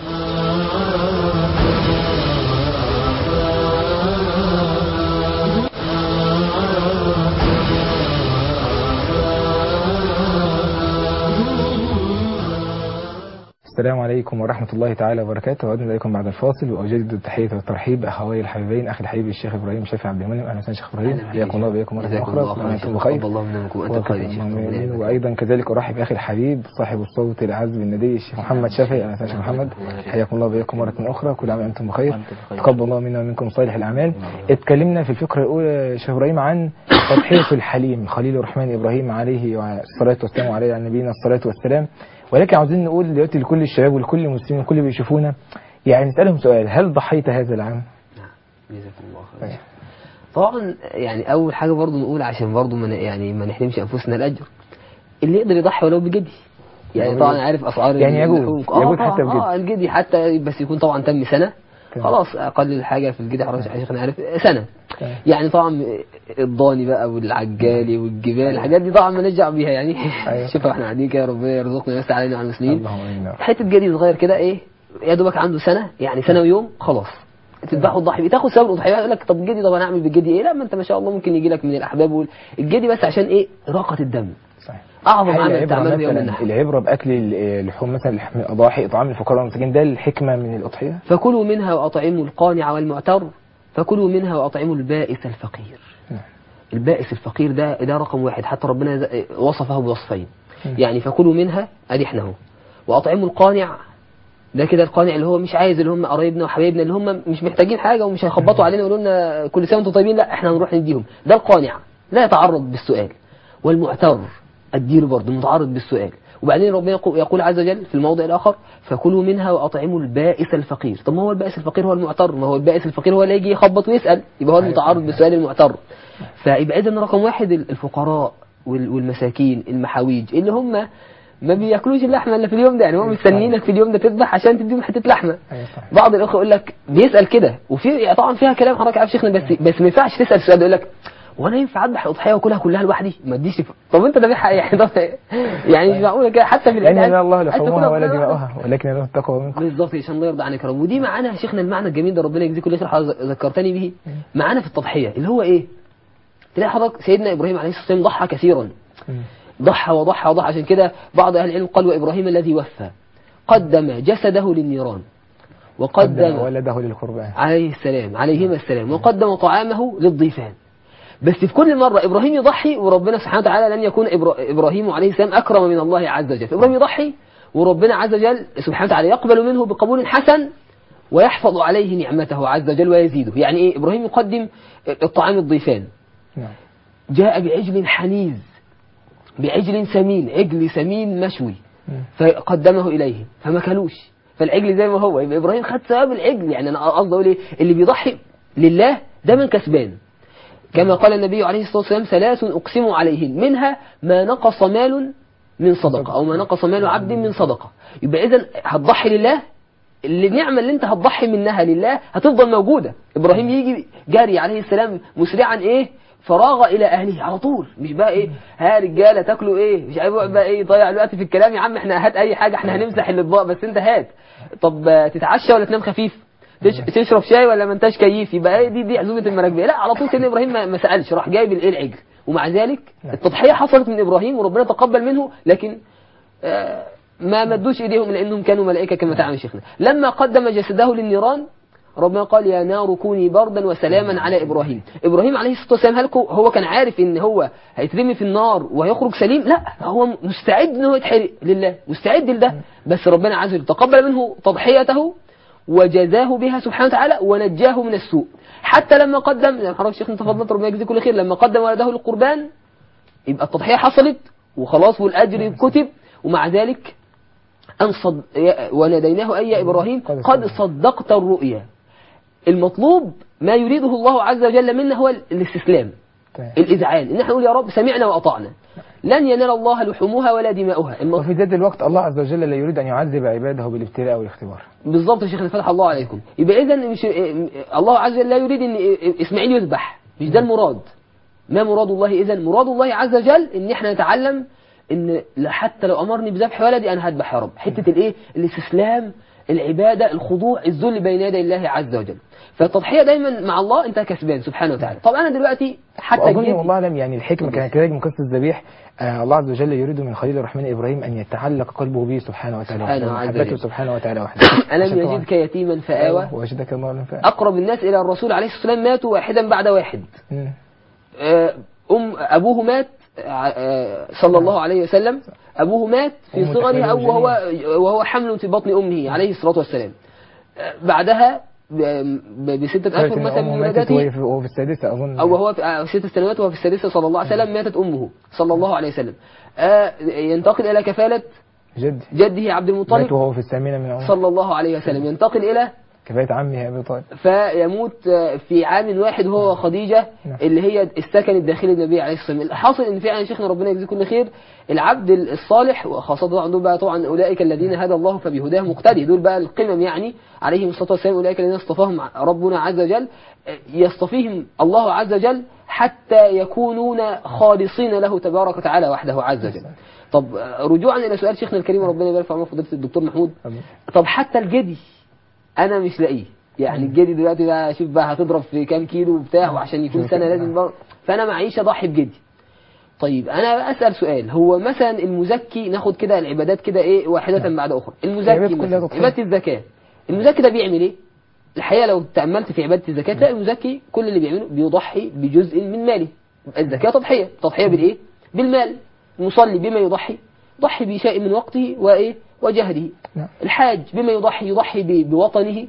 السلام عليكم ورحمة الله تعالى وبركاته. وعدنا إليكم بعد الفاصل وأجدد التحية والترحيب أخوي الحبيبين أخي الحبيب الشيخ إبراهيم شافعي عبد المنعم. أهلا وسهلا شيخ إبراهيم، حياكم الله وبياكم مرة أخرى وأنتم بخير. وأيضا كذلك أرحب بأخي الحبيب صاحب الصوت العذب الندي الشيخ محمد شافعي. أهلا وسهلا شيخ محمد، حياكم الله وبياكم مرة أخرى، كل عام وأنتم بخير، تقبل الله منا ومنكم صالح الأعمال. اتكلمنا في الفقرة الأولى شيخ إبراهيم عن تضحية الحليم خليل الرحمن إبراهيم عليه الصلاة والسلام وعليه على نبينا الصلاة والسلام. ولكن عاوزين نقول دلوقتي لكل الشباب ولكل المسلمين وكل اللي بيشوفونا يعني نسألهم سؤال، هل ضحيت هذا العام؟ نعم جزاكم الله خير. طبعا يعني أول حاجة برضو نقول عشان برضو ما يعني ما نحرمش أنفسنا الأجر، اللي يقدر يضحي ولو بجدي يعني طبعا عارف أسعار يعني يجوز يجوز حتى بجدي اه الجدي حتى بس يكون طبعا تم سنة خلاص اقل حاجه في الجدي حرج عشان نعرف سنه. تمام. يعني طبعا الضاني بقى والعجالي والجبال الحاجات دي طبعا ما نرجع بيها يعني. أيوة. شوف احنا قاعدين كده ربنا يرزقنا ويفتح علينا وعلى المسلمين. اللهم امين. حته جدي صغير كده ايه يا دوبك عنده سنه يعني سنه ويوم خلاص تذبحوا الضحيه تاخد ثواب الاضحيه. يقول لك طب الجدي طب انا اعمل بالجدي ايه؟ لا ما انت ما شاء الله ممكن يجي لك من الاحباب وال- الجدي بس عشان ايه؟ راقه الدم. صحيح. اعظم هل عمل العبرة تعمله يوم مثلا النحر. العبرة بأكل اللحوم مثلا لحم الأضاحي إطعام الفقراء والمساكين ده الحكمة من الأضحية؟ فكلوا منها واطعموا القانع والمعتر فكلوا منها واطعموا البائس الفقير. نعم. البائس الفقير ده ده رقم واحد حتى ربنا ز- وصفه بوصفين. مم. يعني فكلوا منها ادي احنا اهو واطعموا القانع ده كده القانع اللي هو مش عايز اللي هم قرايبنا وحبايبنا اللي هم مش محتاجين حاجه ومش هيخبطوا علينا ويقولوا لنا كل سنه وانتم طيبين لا احنا هنروح نديهم. ده القانع لا يتعرض بالسؤال. والمعتر اديله برضه متعرض بالسؤال. وبعدين ربنا يقول يقول عز وجل في الموضع الاخر فكلوا منها واطعموا البائس الفقير. طب ما هو البائس الفقير هو المعتر ما هو البائس الفقير هو اللي يجي يخبط ويسال يبقى هو المتعرض بالسؤال المعتر. فيبقى اذا رقم واحد الفقراء وال- والمساكين المحاويج اللي هم ما بياكلوش اللحمه الا في اليوم ده يعني هم مستنيينك في اليوم ده تذبح عشان تديهم حته لحمه. أيوة صح. بعض الاخوه يقول لك بيسال كده وفي طبعا فيها كلام حضرتك عارف شيخنا بس بس ما ينفعش تسال السؤال ده. يقول لك وانا ينفع اذبح الاضحيه واكلها كلها لوحدي ما اديش ف... طب انت ذابحها ايه يعني؟ طب يعني مش معقوله كده حتى في لأن العيد لا الله عايز لحومها تاكلها ولا كلها لوحدك. دماؤها ولكن له التقوى منكم. بالظبط عشان الله يرضى عنك يا رب. ودي معانا يا شيخنا المعنى الجميل ده ربنا يجزيك كل خير حضرتك ذكرتني به معانا في التضحيه اللي هو ايه؟ تلاقي حضرتك سيدنا ابراهيم عليه الصلاه والسلام ضحى كثيرا مم. ضحى وضحى وضحى. عشان كده بعض اهل العلم قال وابراهيم الذي وفى قدم جسده للنيران قدم وقدم ولده للقربان. عليه السلام عليهما السلام وقدم طعامه للضيفان. بس في كل مرة إبراهيم يضحي وربنا سبحانه وتعالى لن يكون إبرا- إبراهيم عليه السلام أكرم من الله عز وجل. إبراهيم يضحي وربنا عز وجل سبحانه وتعالى يقبل منه بقبول حسن ويحفظ عليه نعمته عز وجل ويزيده. يعني إيه إبراهيم يقدم الطعام الضيفان نعم. جاء بعجل حنيذ بعجل سمين عجل سمين مشوي مم. فقدمه إليه فما كلوش فالعجل زي ما هو. يبقى إبراهيم خد ثواب العجل. يعني أنا قصدي أقول إيه اللي بيضحي لله ده من كسبان. كما قال النبي عليه الصلاة والسلام ثلاث أقسم عليهن منها ما نقص مال من صدقة أو ما نقص مال عبد من صدقة. يبقى إذن هتضحي لله النعمة اللي انت هتضحي منها لله هتفضل موجودة. إبراهيم يجي جاري عليه السلام مسرعا إيه فراغ إلى أهله على طول. مش بقى إيه ها رجالة تاكلوا إيه مش عارف بقى إيه ضيع الوقت في الكلام يا عم احنا هات أي حاجة احنا هنمسح الأطباق بس انت هات. طب تتعشى ولا تنام خفيف تش... تشرب شاي ولا ما انتش كيف يبقى ايه دي دي عزومه المراكبيه. لا على طول سيدنا ابراهيم ما, ما سالش راح جايب الايه العجل. ومع ذلك التضحيه حصلت من ابراهيم وربنا تقبل منه لكن آه ما مدوش ايديهم لانهم كانوا ملائكه كما تعلم شيخنا. لما قدم جسده للنيران ربنا قال يا نار كوني بردا وسلاما على ابراهيم. ابراهيم عليه الصلاه والسلام هل هو كان عارف ان هو هيترمي في النار وهيخرج سليم؟ لا هو مستعد ان هو يتحرق لله مستعد لده. بس ربنا عز وجل تقبل منه تضحيته وجزاه بها سبحانه وتعالى ونجاه من السوء. حتى لما قدم زي ما حضرتك شيخنا تفضلت ربنا يجزيه كل خير لما قدم ولده للقربان يبقى التضحيه حصلت وخلاص والاجر كتب. ومع ذلك ان صد وناديناه اي يا ابراهيم قد صدقت الرؤيا. المطلوب ما يريده الله عز وجل منا هو الاستسلام الاذعان ان احنا نقول يا رب سمعنا واطعنا لن ينال الله لحومها ولا دماؤها. وفي ذات الوقت الله عز وجل لا يريد أن يعذب عباده بالابتلاء والاختبار. بالظبط يا شيخنا فتح الله عليكم. يبقى إذا مش الله عز وجل لا يريد أن إسماعيل يذبح مش ده المراد. ما مراد الله إذا؟ مراد الله عز وجل إن إحنا نتعلم إن حتى لو أمرني بذبح ولدي أنا هذبح يا رب. حتة الإيه الاستسلام العبادة الخضوع الذل بين يدي الله عز وجل. فالتضحية دايما مع الله أنت كسبان سبحانه وتعالى. طب أنا دلوقتي حتى أظن والله أعلم يعني الحكمة كانت كذلك من قصة الذبيح. آه الله عز وجل يريد من خليل الرحمن إبراهيم أن يتعلق قلبه به سبحانه وتعالى وحده سبحانه وتعالى وحده. ألم يجدك يتيما فآوى ووجدك ضالا فآوى. أقرب الناس إلى الرسول عليه الصلاة والسلام ماتوا واحدا بعد واحد. أم أبوه مات صلى الله عليه وسلم أبوه مات في صغره أو وهو وهو حمل في بطن أمه عليه الصلاة والسلام. بعدها بستة أشهر مثلا من ولادته وهو في السادسة أظن أو وهو في ست سنوات وهو في السادسة صلى الله عليه وسلم ماتت أمه صلى الله عليه وسلم. ينتقل إلى كفالة جد جده عبد المطلب وهو في الثامنة من عمره صلى الله عليه وسلم. ينتقل إلى كفاية عمي يا أبي طالب. فيموت في عام واحد هو خديجة اللي هي السكن الداخلي النبي عليه الصلاة والسلام. الحاصل ان فعلا شيخنا ربنا يجزيه كل خير، العبد الصالح وخاصة عندهم بقى طبعا أولئك الذين هدى الله فبهداه مقتدي، دول بقى القمم يعني عليهم الصلاة والسلام، أولئك الذين اصطفاهم ربنا عز وجل، يصطفيهم الله عز وجل حتى يكونون خالصين له تبارك وتعالى وحده عز وجل. طب رجوعا إلى سؤال شيخنا الكريم ربنا يبارك في عمره فضيلة الدكتور محمود، طب حتى الجدي أنا مش لاقيه، يعني الجدي دلوقتي بقى شوف بقى هتضرب في كام كيلو وبتاع، وعشان يكون سنة لازم بقى، فأنا معيش أضحي بجدي. طيب أنا أسأل سؤال، هو مثلا المزكي ناخد كده العبادات كده إيه واحدة بعد أخرى، المزكي مثلا عبادة الزكاة، المزكي ده بيعمل إيه؟ الحقيقة لو تأملت في عبادة الزكاة تلاقي المزكي كل اللي بيعمله بيضحي بجزء من ماله. الزكاة تضحية، تضحية بالإيه؟ بالمال. المصلي بما يضحي يضحي بشيء من وقته وإيه؟ وجهده. الحاج بما يضحي يضحي بوطنه،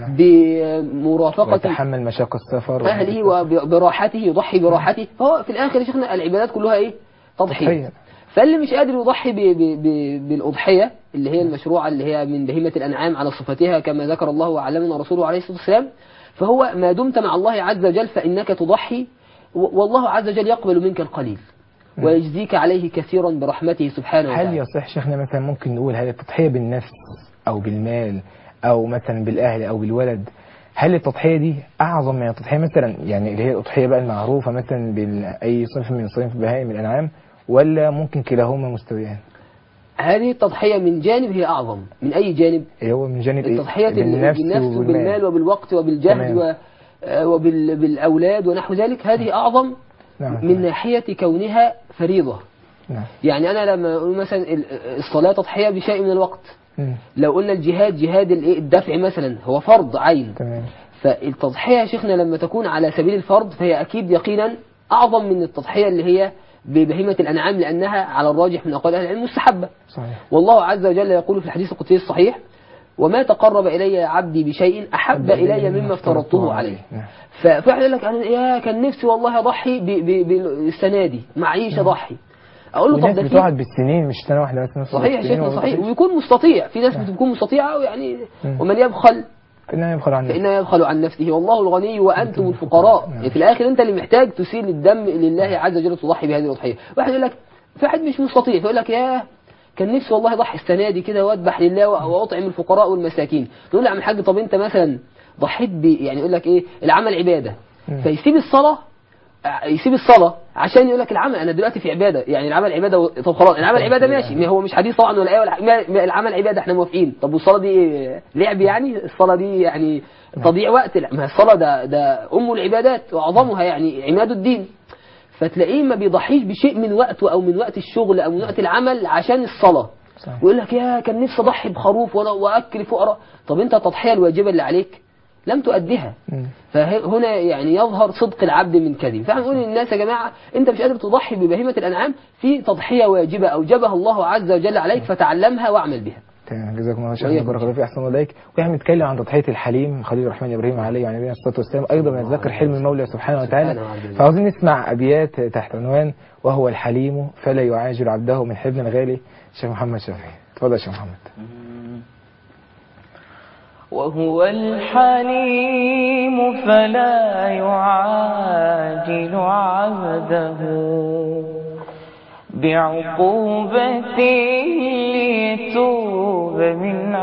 بمرافقة ويتحمل مشاق السفر أهله وبراحته، يضحي براحته. فهو في الآخر يا شيخنا العبادات كلها إيه؟ تضحية. فاللي مش قادر يضحي ب ب ب بالأضحية اللي هي المشروعة اللي هي من بهيمة الأنعام على صفتها كما ذكر الله وعلمنا رسوله عليه الصلاة والسلام، فهو ما دمت مع الله عز وجل فإنك تضحي، والله عز وجل يقبل منك القليل ويجزيك عليه كثيرا برحمته سبحانه وتعالى. هل يصح شيخنا مثلا ممكن نقول هل التضحية بالنفس أو بالمال أو مثلا بالأهل أو بالولد، هل التضحية دي أعظم من التضحية مثلا يعني اللي هي الأضحية بقى المعروفة مثلا بأي صنف من صنف بهائم الأنعام، ولا ممكن كلاهما مستويان؟ هذه التضحية من جانب هي أعظم من أي جانب؟ هو من جانب التضحية بالنفس, بالنفس وبالمال وبالوقت وبالجهد وبالأولاد ونحو ذلك، هذه أعظم نعم. من ناحية كونها فريضة. نعم. يعني أنا لما أقول مثلا الصلاة تضحية بشيء من الوقت، لو قلنا الجهاد جهاد الدفع مثلا هو فرض عين. تمام. فالتضحية يا شيخنا لما تكون على سبيل الفرض فهي أكيد يقينا أعظم من التضحية اللي هي ببهيمة الأنعام، لأنها على الراجح من أقوال أهل العلم مستحبة. صحيح. والله عز وجل يقول في الحديث القدسي الصحيح: وما تقرب إلي عبدي بشيء أحب إلي مما افترضته عليه. فواحد يقول لك أنا يا كان نفسي والله أضحي بالسنة دي معيش أضحي، أقول له طب ده بتقعد بالسنين مش سنة واحدة بس. صحيح يا شيخنا صحيح، ويكون مستطيع، في ناس بتكون مستطيعة يعني. ومن يبخل فإنه يبخل عن نفسه فإنه يبخل عن نفسه والله الغني وأنتم الفقراء. نعم. في الآخر أنت اللي محتاج تسيل الدم لله عز وجل تضحي بهذه الأضحية. واحد يقول لك في واحد مش مستطيع يقول لك يا كان نفسي والله أضحي السنة دي كده وأذبح لله وأطعم الفقراء والمساكين. نقول له يا عم الحاج طب أنت مثلا ضحيت ب يعني يقول لك إيه العمل عبادة، فيسيب الصلاة يسيب الصلاة عشان يقول لك العمل أنا دلوقتي في عبادة، يعني العمل عبادة و... طب خلاص العمل عبادة ماشي، ما هو مش حديث طبعا ولا آية ولا ما... العمل عبادة احنا موافقين. طب والصلاة دي لعب يعني؟ الصلاة دي يعني تضييع وقت؟ لا، ما الصلاة ده ده أم العبادات وأعظمها يعني عماد الدين. فتلاقيه ما بيضحيش بشيء من وقته أو من وقت الشغل أو من وقت العمل عشان الصلاة. ويقول لك يا كان نفسي أضحي بخروف وأكل فقراء. طب أنت التضحية الواجبة اللي عليك لم تؤديها. فهنا يعني يظهر صدق العبد من كذب. فهنقول للناس يا جماعة أنت مش قادر تضحي ببهيمة الأنعام، في تضحية واجبة أوجبها الله عز وجل عليك فتعلمها واعمل بها. تمام. جزاكم الله خيرا. بارك الله فيك. أحسن إليك. وإحنا بنتكلم عن تضحية الحليم خليل الرحمن إبراهيم عليه وعلى نبينا الصلاة والسلام، أيضا بنتذكر حلم المولى سبحانه وتعالى. فعاوزين نسمع أبيات تحت عنوان وهو الحليم فلا يعاجل عبده من حبل غالي، شيخ محمد شافعي. اتفضل يا شيخ محمد. وهو الحليم فلا يعاجل عبده بعقوبته ليتوب من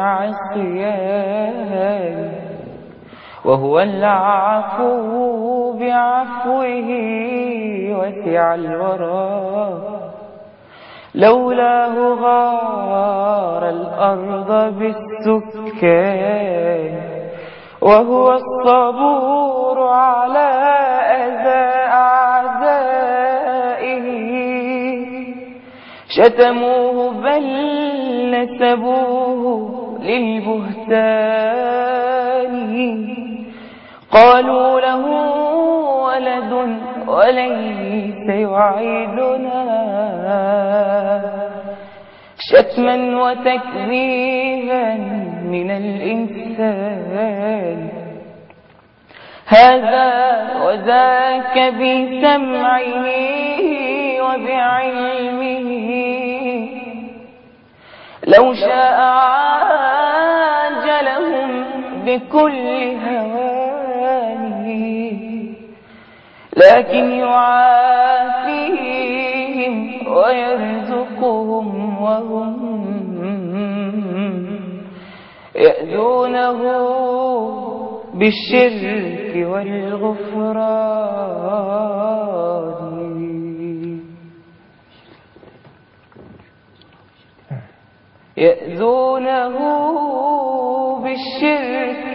عصيانه، وهو العفو بعفوه وسع الورى، لولاه غار الأرض بالسكان، وهو الصبور على أذى أعدائه، شتموه بل نسبوه للبهتان، قالوا له ولد وليس يعيدنا، شتما وتكذيبا من الإنسان، هذا وذاك بسمعه وبعلمه، لو شاء عاجلهم بكل هواني لكن يعافيهم ويرزقهم وهم يأذونه بالشرك والغفران يأذونه بالشرك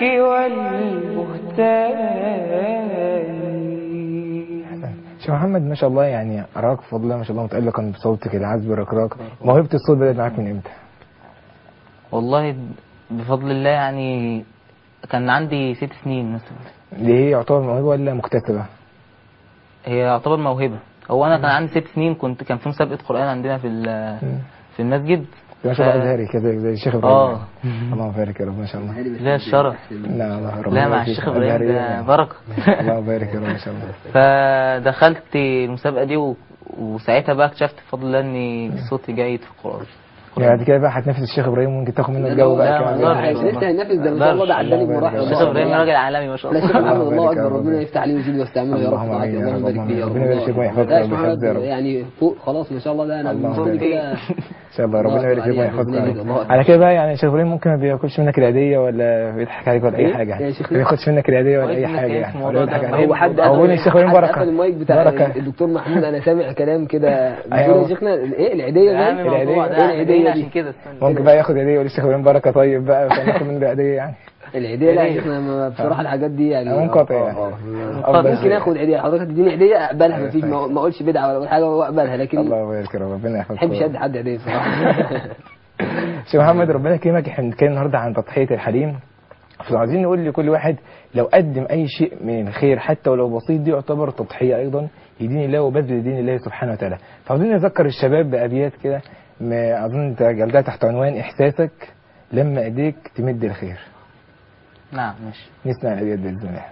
والبهتان. شيخ محمد ما شاء الله يعني أراك بفضل الله ما شاء الله متألقا بصوتك العذب الركراك. موهبة الصوت بدأت معاك من إمتى؟ والله بفضل الله يعني كان عندي ست سنين مثلا. دي هي يعتبر موهبة ولا مكتسبة؟ هي يعتبر موهبة. هو أنا كان عندي ست سنين كنت كان في مسابقة قرآن عندنا في في المسجد. ما شاء الله أزهري كذا زي الشيخ إبراهيم. اه الله يبارك يا رب ما شاء الله. لا الشرف. لا الله ربنا لا مع الشيخ إبراهيم ده بركة. الله يبارك يا رب ما شاء الله. فدخلت المسابقة دي و... وساعتها بقى اكتشفت بفضل الله ان صوتي جيد في القرآن. يعني كده بقى هتنافس الشيخ ابراهيم وممكن تاخد منه الجو بقى كمان. لسه هينافس ده ما شاء الله، ده عداني بمراحل. الشيخ ابراهيم راجل عالمي ما شاء الله. لا الشيخ محمد الله اكبر، ربنا يفتح عليه ويزيد ويستعمله يا رب. الله يبارك فيه يا رب. ربنا يبارك فيك ويحفظك يعني فوق خلاص ما شاء الله. ده انا بنصلي كده ان شاء الله ربنا يبارك فيك ويحفظك. على كده بقى يعني الشيخ ابراهيم ممكن ما بياكلش منك العيديه ولا بيضحك عليك ولا اي حاجه؟ ما بياخدش منك العيديه ولا اي حاجه يعني ولا بيضحك عليك؟ هو حد هو الشيخ ابراهيم بركه المايك بتاع الدكتور محمود. انا سامع كلام كده بيقول يا شيخنا ايه العيديه دي؟ العيديه عشان كده ممكن بقى ياخد عيديه يقول الشيخ ابراهيم بركه طيب بقى فناخد منه العيديه يعني. العيديه لا يا شيخنا بصراحه الحاجات دي يعني منقطع يعني. ممكن اخد عيديه حضرتك تديني عيديه اقبلها، مفيش ما اقولش بدعه ولا اقول حاجه واقبلها، لكن الله يبارك يا رب ربنا يحفظك. ما بحبش ادي حد عيديه بصراحه. شيخ محمد ربنا يكرمك. احنا بنتكلم النهارده عن تضحيه الحليم، فعايزين نقول لكل واحد لو قدم اي شيء من الخير حتى ولو بسيط دي يعتبر تضحيه ايضا لدين الله وبذل لدين الله سبحانه وتعالى. فعايزين نذكر الشباب بابيات كده اظن انت جلدها تحت عنوان احساسك لما ايديك تمد الخير. نعم ماشي نسمع الابيات باذن الله.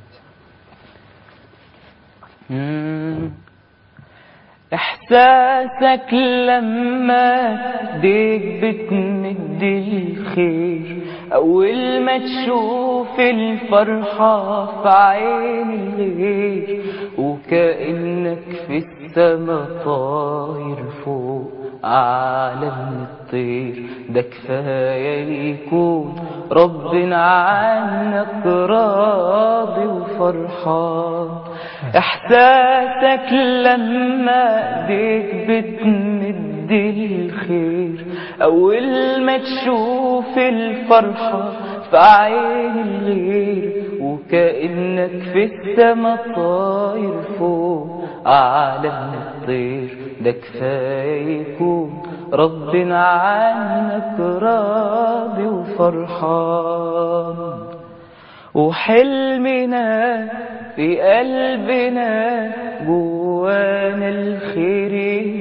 احساسك لما ايديك بتمد الخير، اول ما تشوف الفرحة في عين الغير، وكأنك في السما طاير فوق عالم الطير، ده كفاية يكون ربنا عنك راضي وفرحان. احساسك لما ايديك بتمد الخير، اول ما تشوف الفرحة في عين الغير، وكأنك في السما طاير فوق عالم الطير، ده كفاية يكون ربنا عنك راضي وفرحان. وحلمنا في قلبنا جوانا الخير،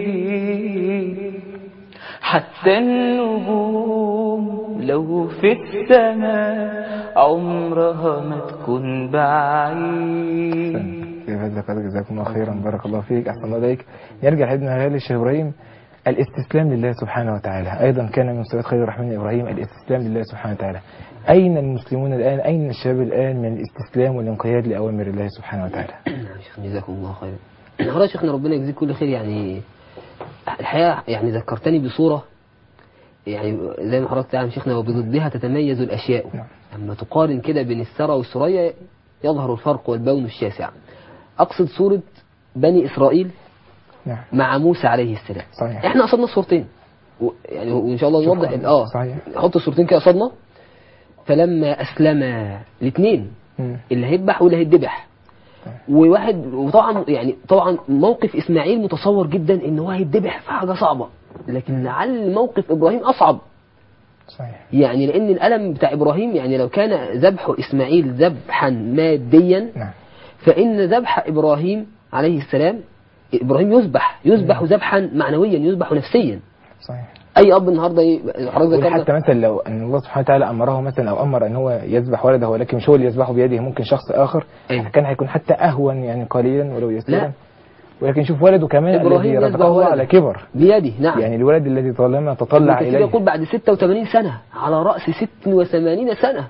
حتى النجوم لو في السماء عمرها ما تكون بعيد. جزاكم الله خيرا بارك الله فيك احسن الله عليك. نرجع لابن هلال الشيخ ابراهيم. الاستسلام لله سبحانه وتعالى ايضا كان من صفات خير الرحمن ابراهيم، الاستسلام لله سبحانه وتعالى. اين المسلمون الان، اين الشباب الان من الاستسلام والانقياد لاوامر الله سبحانه وتعالى؟ جزاكم الله خيرا. النهارده يا شيخنا ربنا يجزيك كل خير. يعني الحقيقه يعني ذكرتني بصوره يعني زي ما حضرتك تعلم شيخنا وبضدها تتميز الاشياء. لما تقارن كده بين الثرى والثريا يظهر الفرق والبون الشاسع. اقصد صوره بني اسرائيل نعم. مع موسى عليه السلام. صحيح. احنا قصدنا الصورتين و... يعني وان شاء الله نوضح اه صحيح. نحط الصورتين كده قصدنا. فلما اسلم الاثنين اللي هيذبح واللي هيذبح وواحد، وطبعا يعني طبعا موقف اسماعيل متصور جدا ان هو هيذبح في حاجه صعبه، لكن لعل موقف ابراهيم اصعب. صحيح. يعني لان الالم بتاع ابراهيم يعني لو كان ذبح اسماعيل ذبحا ماديا نعم. فان ذبح ابراهيم عليه السلام ابراهيم يذبح يذبح ذبحا معنويا، يذبح نفسيا. صحيح. اي اب النهارده حضرتك حتى مثلا لو ان الله سبحانه وتعالى امره مثلا او امر ان هو يذبح ولده ولكن مش هو اللي يذبحه بيده، ممكن شخص اخر. أيوة. كان هيكون حتى اهون يعني قليلا ولو يسيرا، ولكن شوف ولده كمان الذي رزقه على كبر بيده. نعم. يعني الولد الذي طالما تطلع اليه يقول بعد ستة وثمانين سنة على راس ست وثمانين سنة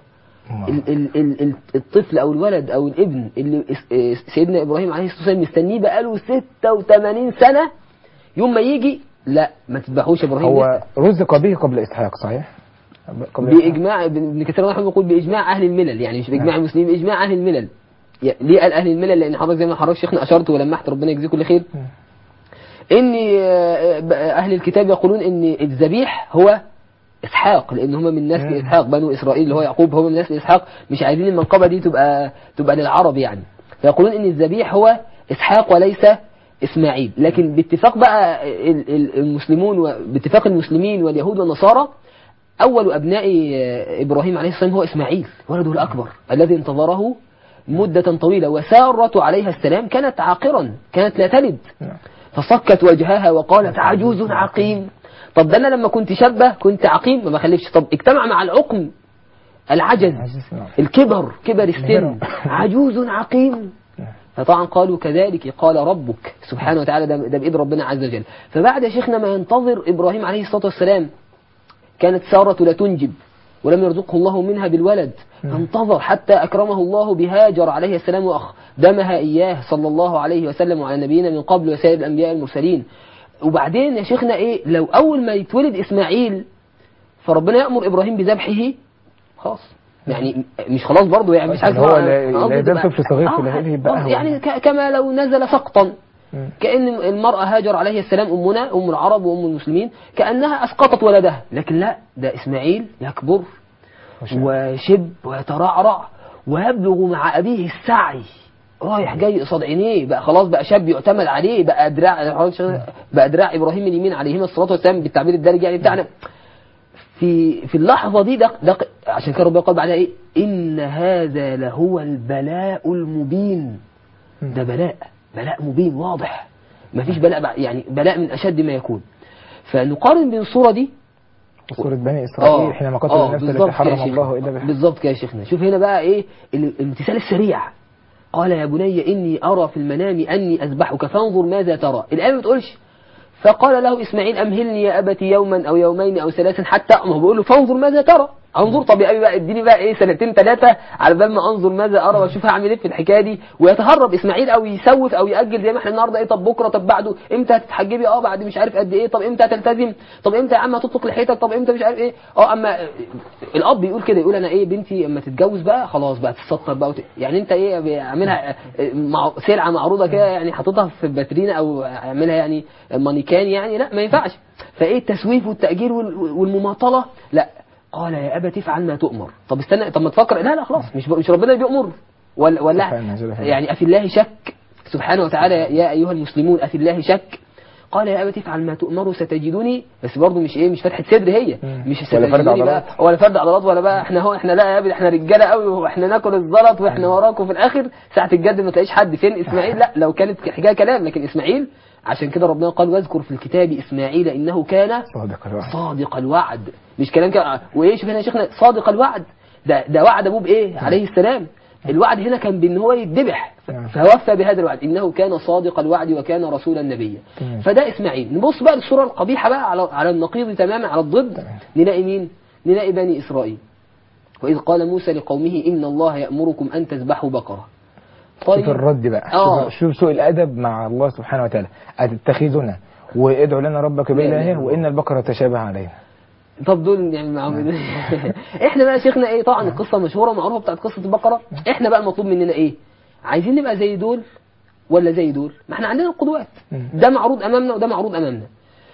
ال ال ال ال الطفل او الولد او الابن اللي سيدنا ابراهيم عليه الصلاه والسلام مستنيه بقاله ستة وثمانين سنه، يوم ما يجي لا ما تذبحوش ابراهيم. هو رزق به قبل اسحاق صحيح؟ قبل باجماع ابن كثير رحمه الله يقول باجماع اهل الملل، يعني مش باجماع المسلمين، باجماع اهل الملل. ليه قال اهل الملل؟ لان حضرتك زي ما حضرتك شيخنا اشرت ولمحت ربنا يجزيه كل خير، ان اهل الكتاب يقولون ان الذبيح هو اسحاق، لان هم من نسل اسحاق، بنو اسرائيل اللي هو يعقوب هم من نسل اسحاق، مش عايزين المنقبه دي تبقى تبقى للعرب يعني، فيقولون ان الذبيح هو اسحاق وليس اسماعيل. لكن باتفاق بقى المسلمون وباتفاق المسلمين واليهود والنصارى، اول ابناء ابراهيم عليه السلام هو اسماعيل ولده الاكبر الذي انتظره مدة طويلة، وسارة عليها السلام كانت عاقرا، كانت لا تلد، فصكت وجهها وقالت عجوز عقيم. طب ده انا لما كنت شابة كنت عقيم ما بخلفش، طب اجتمع مع العقم العجز الكبر كبر السن عجوز عقيم. فطبعا قالوا كذلك قال ربك سبحانه وتعالى، ده, ده بإيد ربنا عز وجل. فبعد يا شيخنا ما ينتظر إبراهيم عليه الصلاة والسلام، كانت سارة لا تنجب ولم يرزقه الله منها بالولد، فانتظر حتى أكرمه الله بهاجر عليه السلام وأخدمها إياه صلى الله عليه وسلم وعلى نبينا من قبل وسائر الأنبياء المرسلين. وبعدين يا شيخنا إيه، لو أول ما يتولد إسماعيل فربنا يأمر إبراهيم بذبحه خلاص، يعني مش خلاص برضه، يعني مش عارف هو لا يزال طفل صغير في الهيئة يبقى يعني كما لو نزل سقطا، كأن المرأة هاجر عليه السلام أمنا أم العرب وأم المسلمين كأنها أسقطت ولدها، لكن لا، ده إسماعيل يكبر وشب ويترعرع ويبلغ مع أبيه السعي، رايح جاي قصاد عينيه، بقى خلاص بقى شاب يعتمد عليه، بقى دراع بقى دراع إبراهيم اليمين عليهما الصلاة والسلام بالتعبير الدارج يعني بتاعنا. في في اللحظة دي دق دق عشان كان ربنا قال بعدها إيه، إن هذا لهو البلاء المبين. ده بلاء بلاء مبين واضح، ما فيش بلاء يعني بلاء من أشد ما يكون. فنقارن بين الصورة دي وصورة بني إسرائيل حينما قتلوا النفس التي حرم الله إلا بها. بالظبط كده يا شيخنا. شوف هنا بقى إيه الامتثال السريع، قال يا بني إني أرى في المنام أني أذبحك فانظر ماذا ترى. الآية ما بتقولش فقال له إسماعيل أمهلني يا أبتي يوما أو يومين أو ثلاثا حتى، ما هو بيقول له فانظر ماذا ترى، انظر. طب يا أبي بقى اديني بقى إيه سنتين ثلاثة على بال ما أنظر ماذا أرى وأشوف هعمل إيه في الحكاية دي. ويتهرب إسماعيل أو يسوف أو يأجل زي ما إحنا النهارده إيه، طب بكرة، طب بعده، إمتى هتتحجبي؟ أه بعد مش عارف قد إيه، طب إمتى هتلتزم، طب إمتى يا عم هتطلق لحيتك، طب إمتى مش عارف إيه. أه أما الأب يقول كده، يقول أنا إيه بنتي أما تتجوز بقى خلاص بقى تتستر بقى وت... يعني أنت إيه بيعملها مع سلعة معروضة كده، يعني حاططها في باترينا أو عاملها يعني مانيكان، يعني لا ما ينفعش. فإيه التسويف والتأجيل والمماطلة؟ لا، قال يا أبا تفعل ما تؤمر. طب استنى، طب ما تفكر، لا لا خلاص، مش مش ربنا اللي بيأمر ولا ولا يعني أفي الله شك سبحانه وتعالى يا أيها المسلمون أفي الله شك. قال يا أبا تفعل ما تؤمر ستجدني، بس برضه مش إيه، مش فتحة صدر هي، مش ستجدني بقى ولا فرد عضلات ولا بقى احنا هو احنا لا يا أبي احنا رجالة قوي واحنا ناكل الزلط واحنا وراكم في الآخر ساعة الجد ما تلاقيش حد. فين إسماعيل؟ لا، لو كانت حكاية كلام، لكن إسماعيل عشان كده ربنا قال واذكر في الكتاب إسماعيل إنه كان صادق الوعد، صادق الوعد، مش كلام كده. وإيه شوف هنا يا شيخنا صادق الوعد، ده ده وعد أبوه بإيه عليه السلام. الوعد هنا كان بأن هو يتذبح، فوفى بهذا الوعد إنه كان صادق الوعد وكان رسولا نبيا. فده إسماعيل. نبص بقى للصورة القبيحة بقى على على النقيض تماما، على الضد، نلاقي مين؟ نلاقي بني إسرائيل. وإذ قال موسى لقومه إن الله يأمركم أن تذبحوا بقرة. طيب شوف الرد بقى، آه. شوف, شوف سوء الأدب مع الله سبحانه وتعالى، أتتخذنا وادعو لنا ربك بإله وإن البقرة تشابه علينا. طب دول يعني معهم احنا بقى شيخنا ايه، طبعا القصة مشهورة معروفة بتاعت قصة البقرة. احنا بقى المطلوب مننا ايه؟ عايزين نبقى زي دول ولا زي دول؟ ما احنا عندنا القدوات، ده معروض امامنا وده معروض امامنا.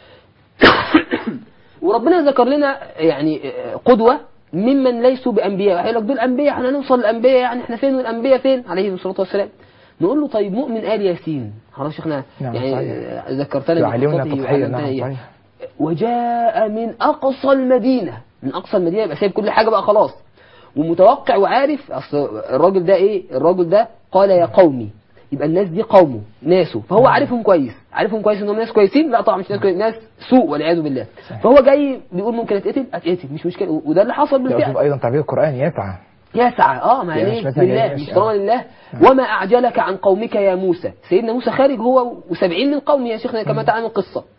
وربنا ذكر لنا يعني قدوة ممن ليسوا بأنبياء. هيقول لك دول أنبياء، احنا نوصل للأنبياء، يعني احنا فين والأنبياء فين عليهم الصلاة والسلام. نقول له طيب مؤمن آل ياسين خلاص شيخنا، يعني ذكرتنا بقصته وجاء من أقصى المدينة، من أقصى المدينة يبقى سايب كل حاجة بقى خلاص، ومتوقع وعارف أصل الراجل ده إيه، الراجل ده قال يا قومي، يبقى الناس دي قومه ناسه، فهو عارفهم كويس، عارفهم كويس إنهم ناس كويسين، لا طبعا مش ناس كويس، ناس سوء والعياذ بالله. فهو جاي بيقول ممكن أتقتل أتقتل مش مشكلة، وده اللي حصل بالفعل. شوف أيضا تعبير القرآن يسعى يسعى اه ما يعني لله مش طالما لله. وما أعجلك عن قومك يا موسى. سيدنا موسى خارج هو وسبعين من قومه يا شيخنا كما تعلم القصة،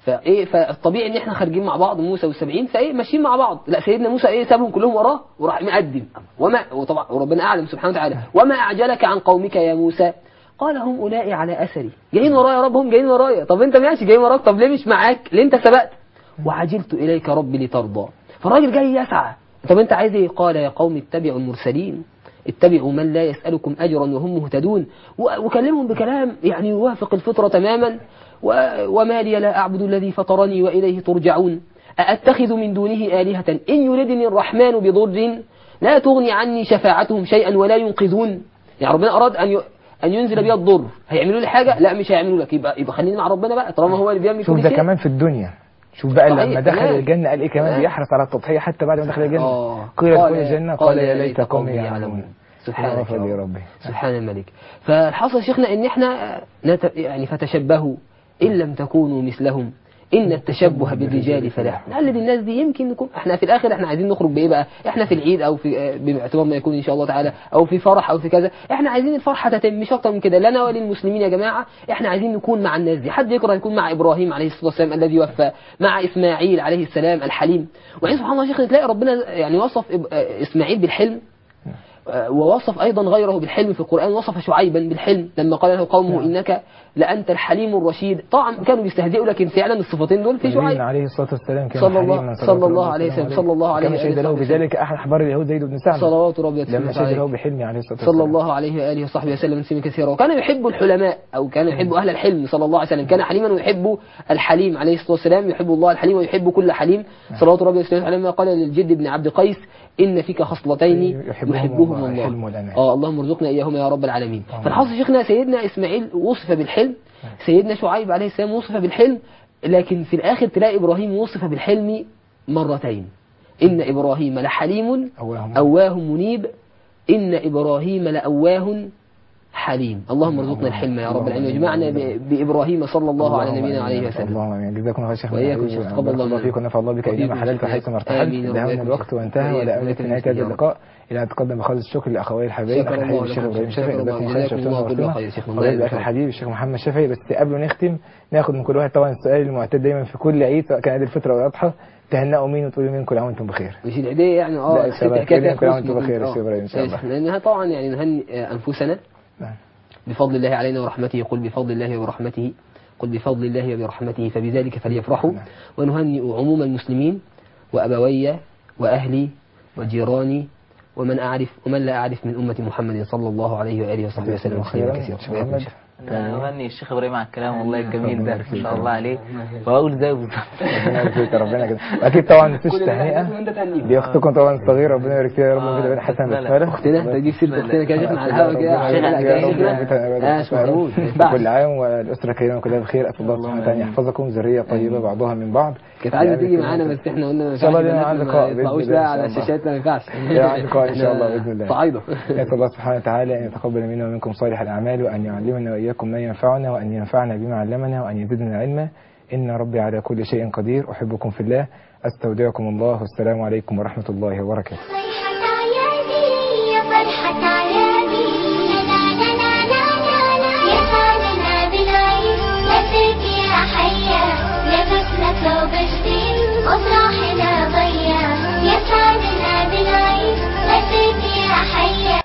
فايه فالطبيعي ان احنا خارجين مع بعض موسى والسبعين فايه ماشيين مع بعض. لا سيدنا موسى ايه سابهم كلهم وراه وراح مقدم. وما وطبعا وربنا اعلم سبحانه وتعالى وما اعجلك عن قومك يا موسى قال هم اولئك على اثري جايين ورايا يا رب هم جايين ورايا. طب انت ماشي جايين وراك طب ليه مش معاك ليه انت سبقت وعجلت اليك ربي لترضى. فالراجل جاي يسعى طب انت عايز ايه قال يا قوم اتبعوا المرسلين اتبعوا من لا يسألكم أجرا وهم مهتدون. وكلمهم بكلام يعني يوافق الفطرة تماما. وما لي لا أعبد الذي فطرني وإليه ترجعون أأتخذ من دونه آلهة إن يردني الرحمن بضر لا تغني عني شفاعتهم شيئا ولا ينقذون. يعني ربنا أراد أن أن ينزل بي الضر هيعملوا لي حاجة لا مش هيعملوا لك يبقى يبقى خليني مع ربنا بقى طالما هو اللي بيعمل شوف كل ده شيء. كمان في الدنيا شوف بقى لما دخل تمام. الجنة قال ايه كمان تمام. بيحرص على التضحية حتى بعد ما دخل الجنة آه. قيل قال- ادخل الجنة قال يا ليت قومي يعلمون سبحانك يا يا ربي. سبحان الملك. فالحصل يا شيخنا ان احنا نت... يعني فتشبهوا ان لم تكونوا مثلهم ان التشبه بالرجال فلاح. نقلد الناس دي يمكن نكون احنا في الاخر احنا عايزين نخرج بايه بقى احنا في العيد او في باعتبار ما يكون ان شاء الله تعالى او في فرح او في كذا احنا عايزين الفرحه تتم مش اكتر من كده لنا وللمسلمين يا جماعه. احنا عايزين نكون مع الناس دي. حد يكره يكون مع ابراهيم عليه الصلاه والسلام الذي وفى مع اسماعيل عليه السلام الحليم. وبعدين سبحان الله يا شيخنا تلاقي ربنا يعني وصف إب- اسماعيل بالحلم ووصف أيضا غيره بالحلم في القرآن. وصف شعيبا بالحلم لما قال له قومه إنك لأنت الحليم الرشيد. طبعا كانوا بيستهزئوا لكن فعلا الصفتين دول في شعيب عليه الصلاة والسلام كان صلى الله حليما صلى الله عليه وسلم صلى الله عليه كما شهد له وسلم بذلك أحد أحبار اليهود زيد بن سعد صلوات ربي لما شهد له عليه بحلمه عليه الصلاة والسلام صلى الله عليه وآله وصحبه وسلم تسليما كثيرا. وكان يحب الحلماء أو كان يحب أهل الحلم صلى الله عليه وسلم. كان حليما ويحب الحليم عليه الصلاة والسلام. يحب الله الحليم ويحب كل حليم صلوات ربي وسلامه عليه. ما قال للجد بن عبد قيس إن فيك خصلتين يحبهم يحبهم الله، الله الحلم والأناة. اه اللهم ارزقنا إياهما يا رب العالمين. فالحاصل شيخنا سيدنا إسماعيل وصف بالحلم سيدنا شعيب عليه السلام وصف بالحلم. لكن في الآخر تلاقي إبراهيم وصف بالحلم مرتين. إن إبراهيم لحليم أواه منيب إن إبراهيم لأواه حليم. اللهم ارزقنا الحلم يا رب العالمين واجمعنا ب- بإبراهيم صلى الله على نبينا عليه وسلم. اللهم امين جزاكم الله خير وإياكم شيخ تقبل الله الله منا. فيكم ونفع الله بك اينما وفيكم حللت شيخ. وحيث ما ارتحلت آمين. دهمنا وإياكم الوقت شيخ. وانتهى ولا املك في نهايه هذا يا رب. اللقاء الى ان اتقدم بخالص الشكر لاخوي الحبايب شكر اخي الله الحبيب الشيخ لكم. ابراهيم شكر شفعي الله. جزاكم خير جزاكم الله شرفتونا كل خير. شيخ الله وغير يبارك اخي الحبيب الشيخ محمد شفعي. بس قبل ما نختم ناخد من كل واحد طبعا السؤال المعتاد دايما في كل عيد سواء كان عيد الفطر او الاضحى تهنئوا مين وتقولوا مين كل عام وانتم بخير. مش العيدية يعني اه لا، الست سبعة. حكاية كلنا كل عام فلوس وانتم بخير يا آه. شيخ إبراهيم إن شاء الله. لأنها طبعا يعني نهني أنفسنا نعم. بفضل الله علينا ورحمته. قل بفضل الله ورحمته قل بفضل الله وبرحمته فبذلك فليفرحوا. ونهنئ عموم المسلمين وأبوي وأهلي وجيراني ومن أعرف ومن لا أعرف من أمة محمد صلى الله عليه وآله وصحبه وسلم خيرا كثيرا. وإياكم شيخ. انا اغني الشيخ ابراهيم على الكلام والله الجميل ده ما شاء الله عليه واقول زيه بالظبط. ربنا يرزقك ربنا كده. واكيد طبعا ما تنسوش التهنئه دي اختكم طبعا الصغيره ربنا يبارك فيها يا رب كده بين حسن بسمله أختنا تجيب سيرة أختنا كده شيخنا على الهوا كده ربنا على يرزقك يا رب كده كده. لا مش محمود ما ينفعش. كل عام والاسره الكريمه كلها بخير. اسال الله سبحانه وتعالى يحفظكم ذريه طيبه بعضها من بعض. كانت عايزة تيجي معانا بس احنا قلنا ما إن شاء الله ينفعش لنا عن بناتنا لقاء ما بإذن يطلعوش الله بقى إن على شاء الله. الشاشات ما ينفعش. لنا عن لقاء إن شاء الله بإذن الله. صعيدة. نسأل الله سبحانه وتعالى أن يتقبل منا ومنكم صالح الأعمال وأن يعلمنا وإياكم ما ينفعنا وأن ينفعنا بما علمنا وأن يزيدنا علما. إن ربي على كل شيء قدير. أحبكم في الله. أستودعكم الله والسلام عليكم ورحمة الله وبركاته. فرحة عيادي يا فرحة عيادي لا لا لا لا لا لا يا سعدنا بالعيد لا تبكي يا حيا يا بسمة لو بشتي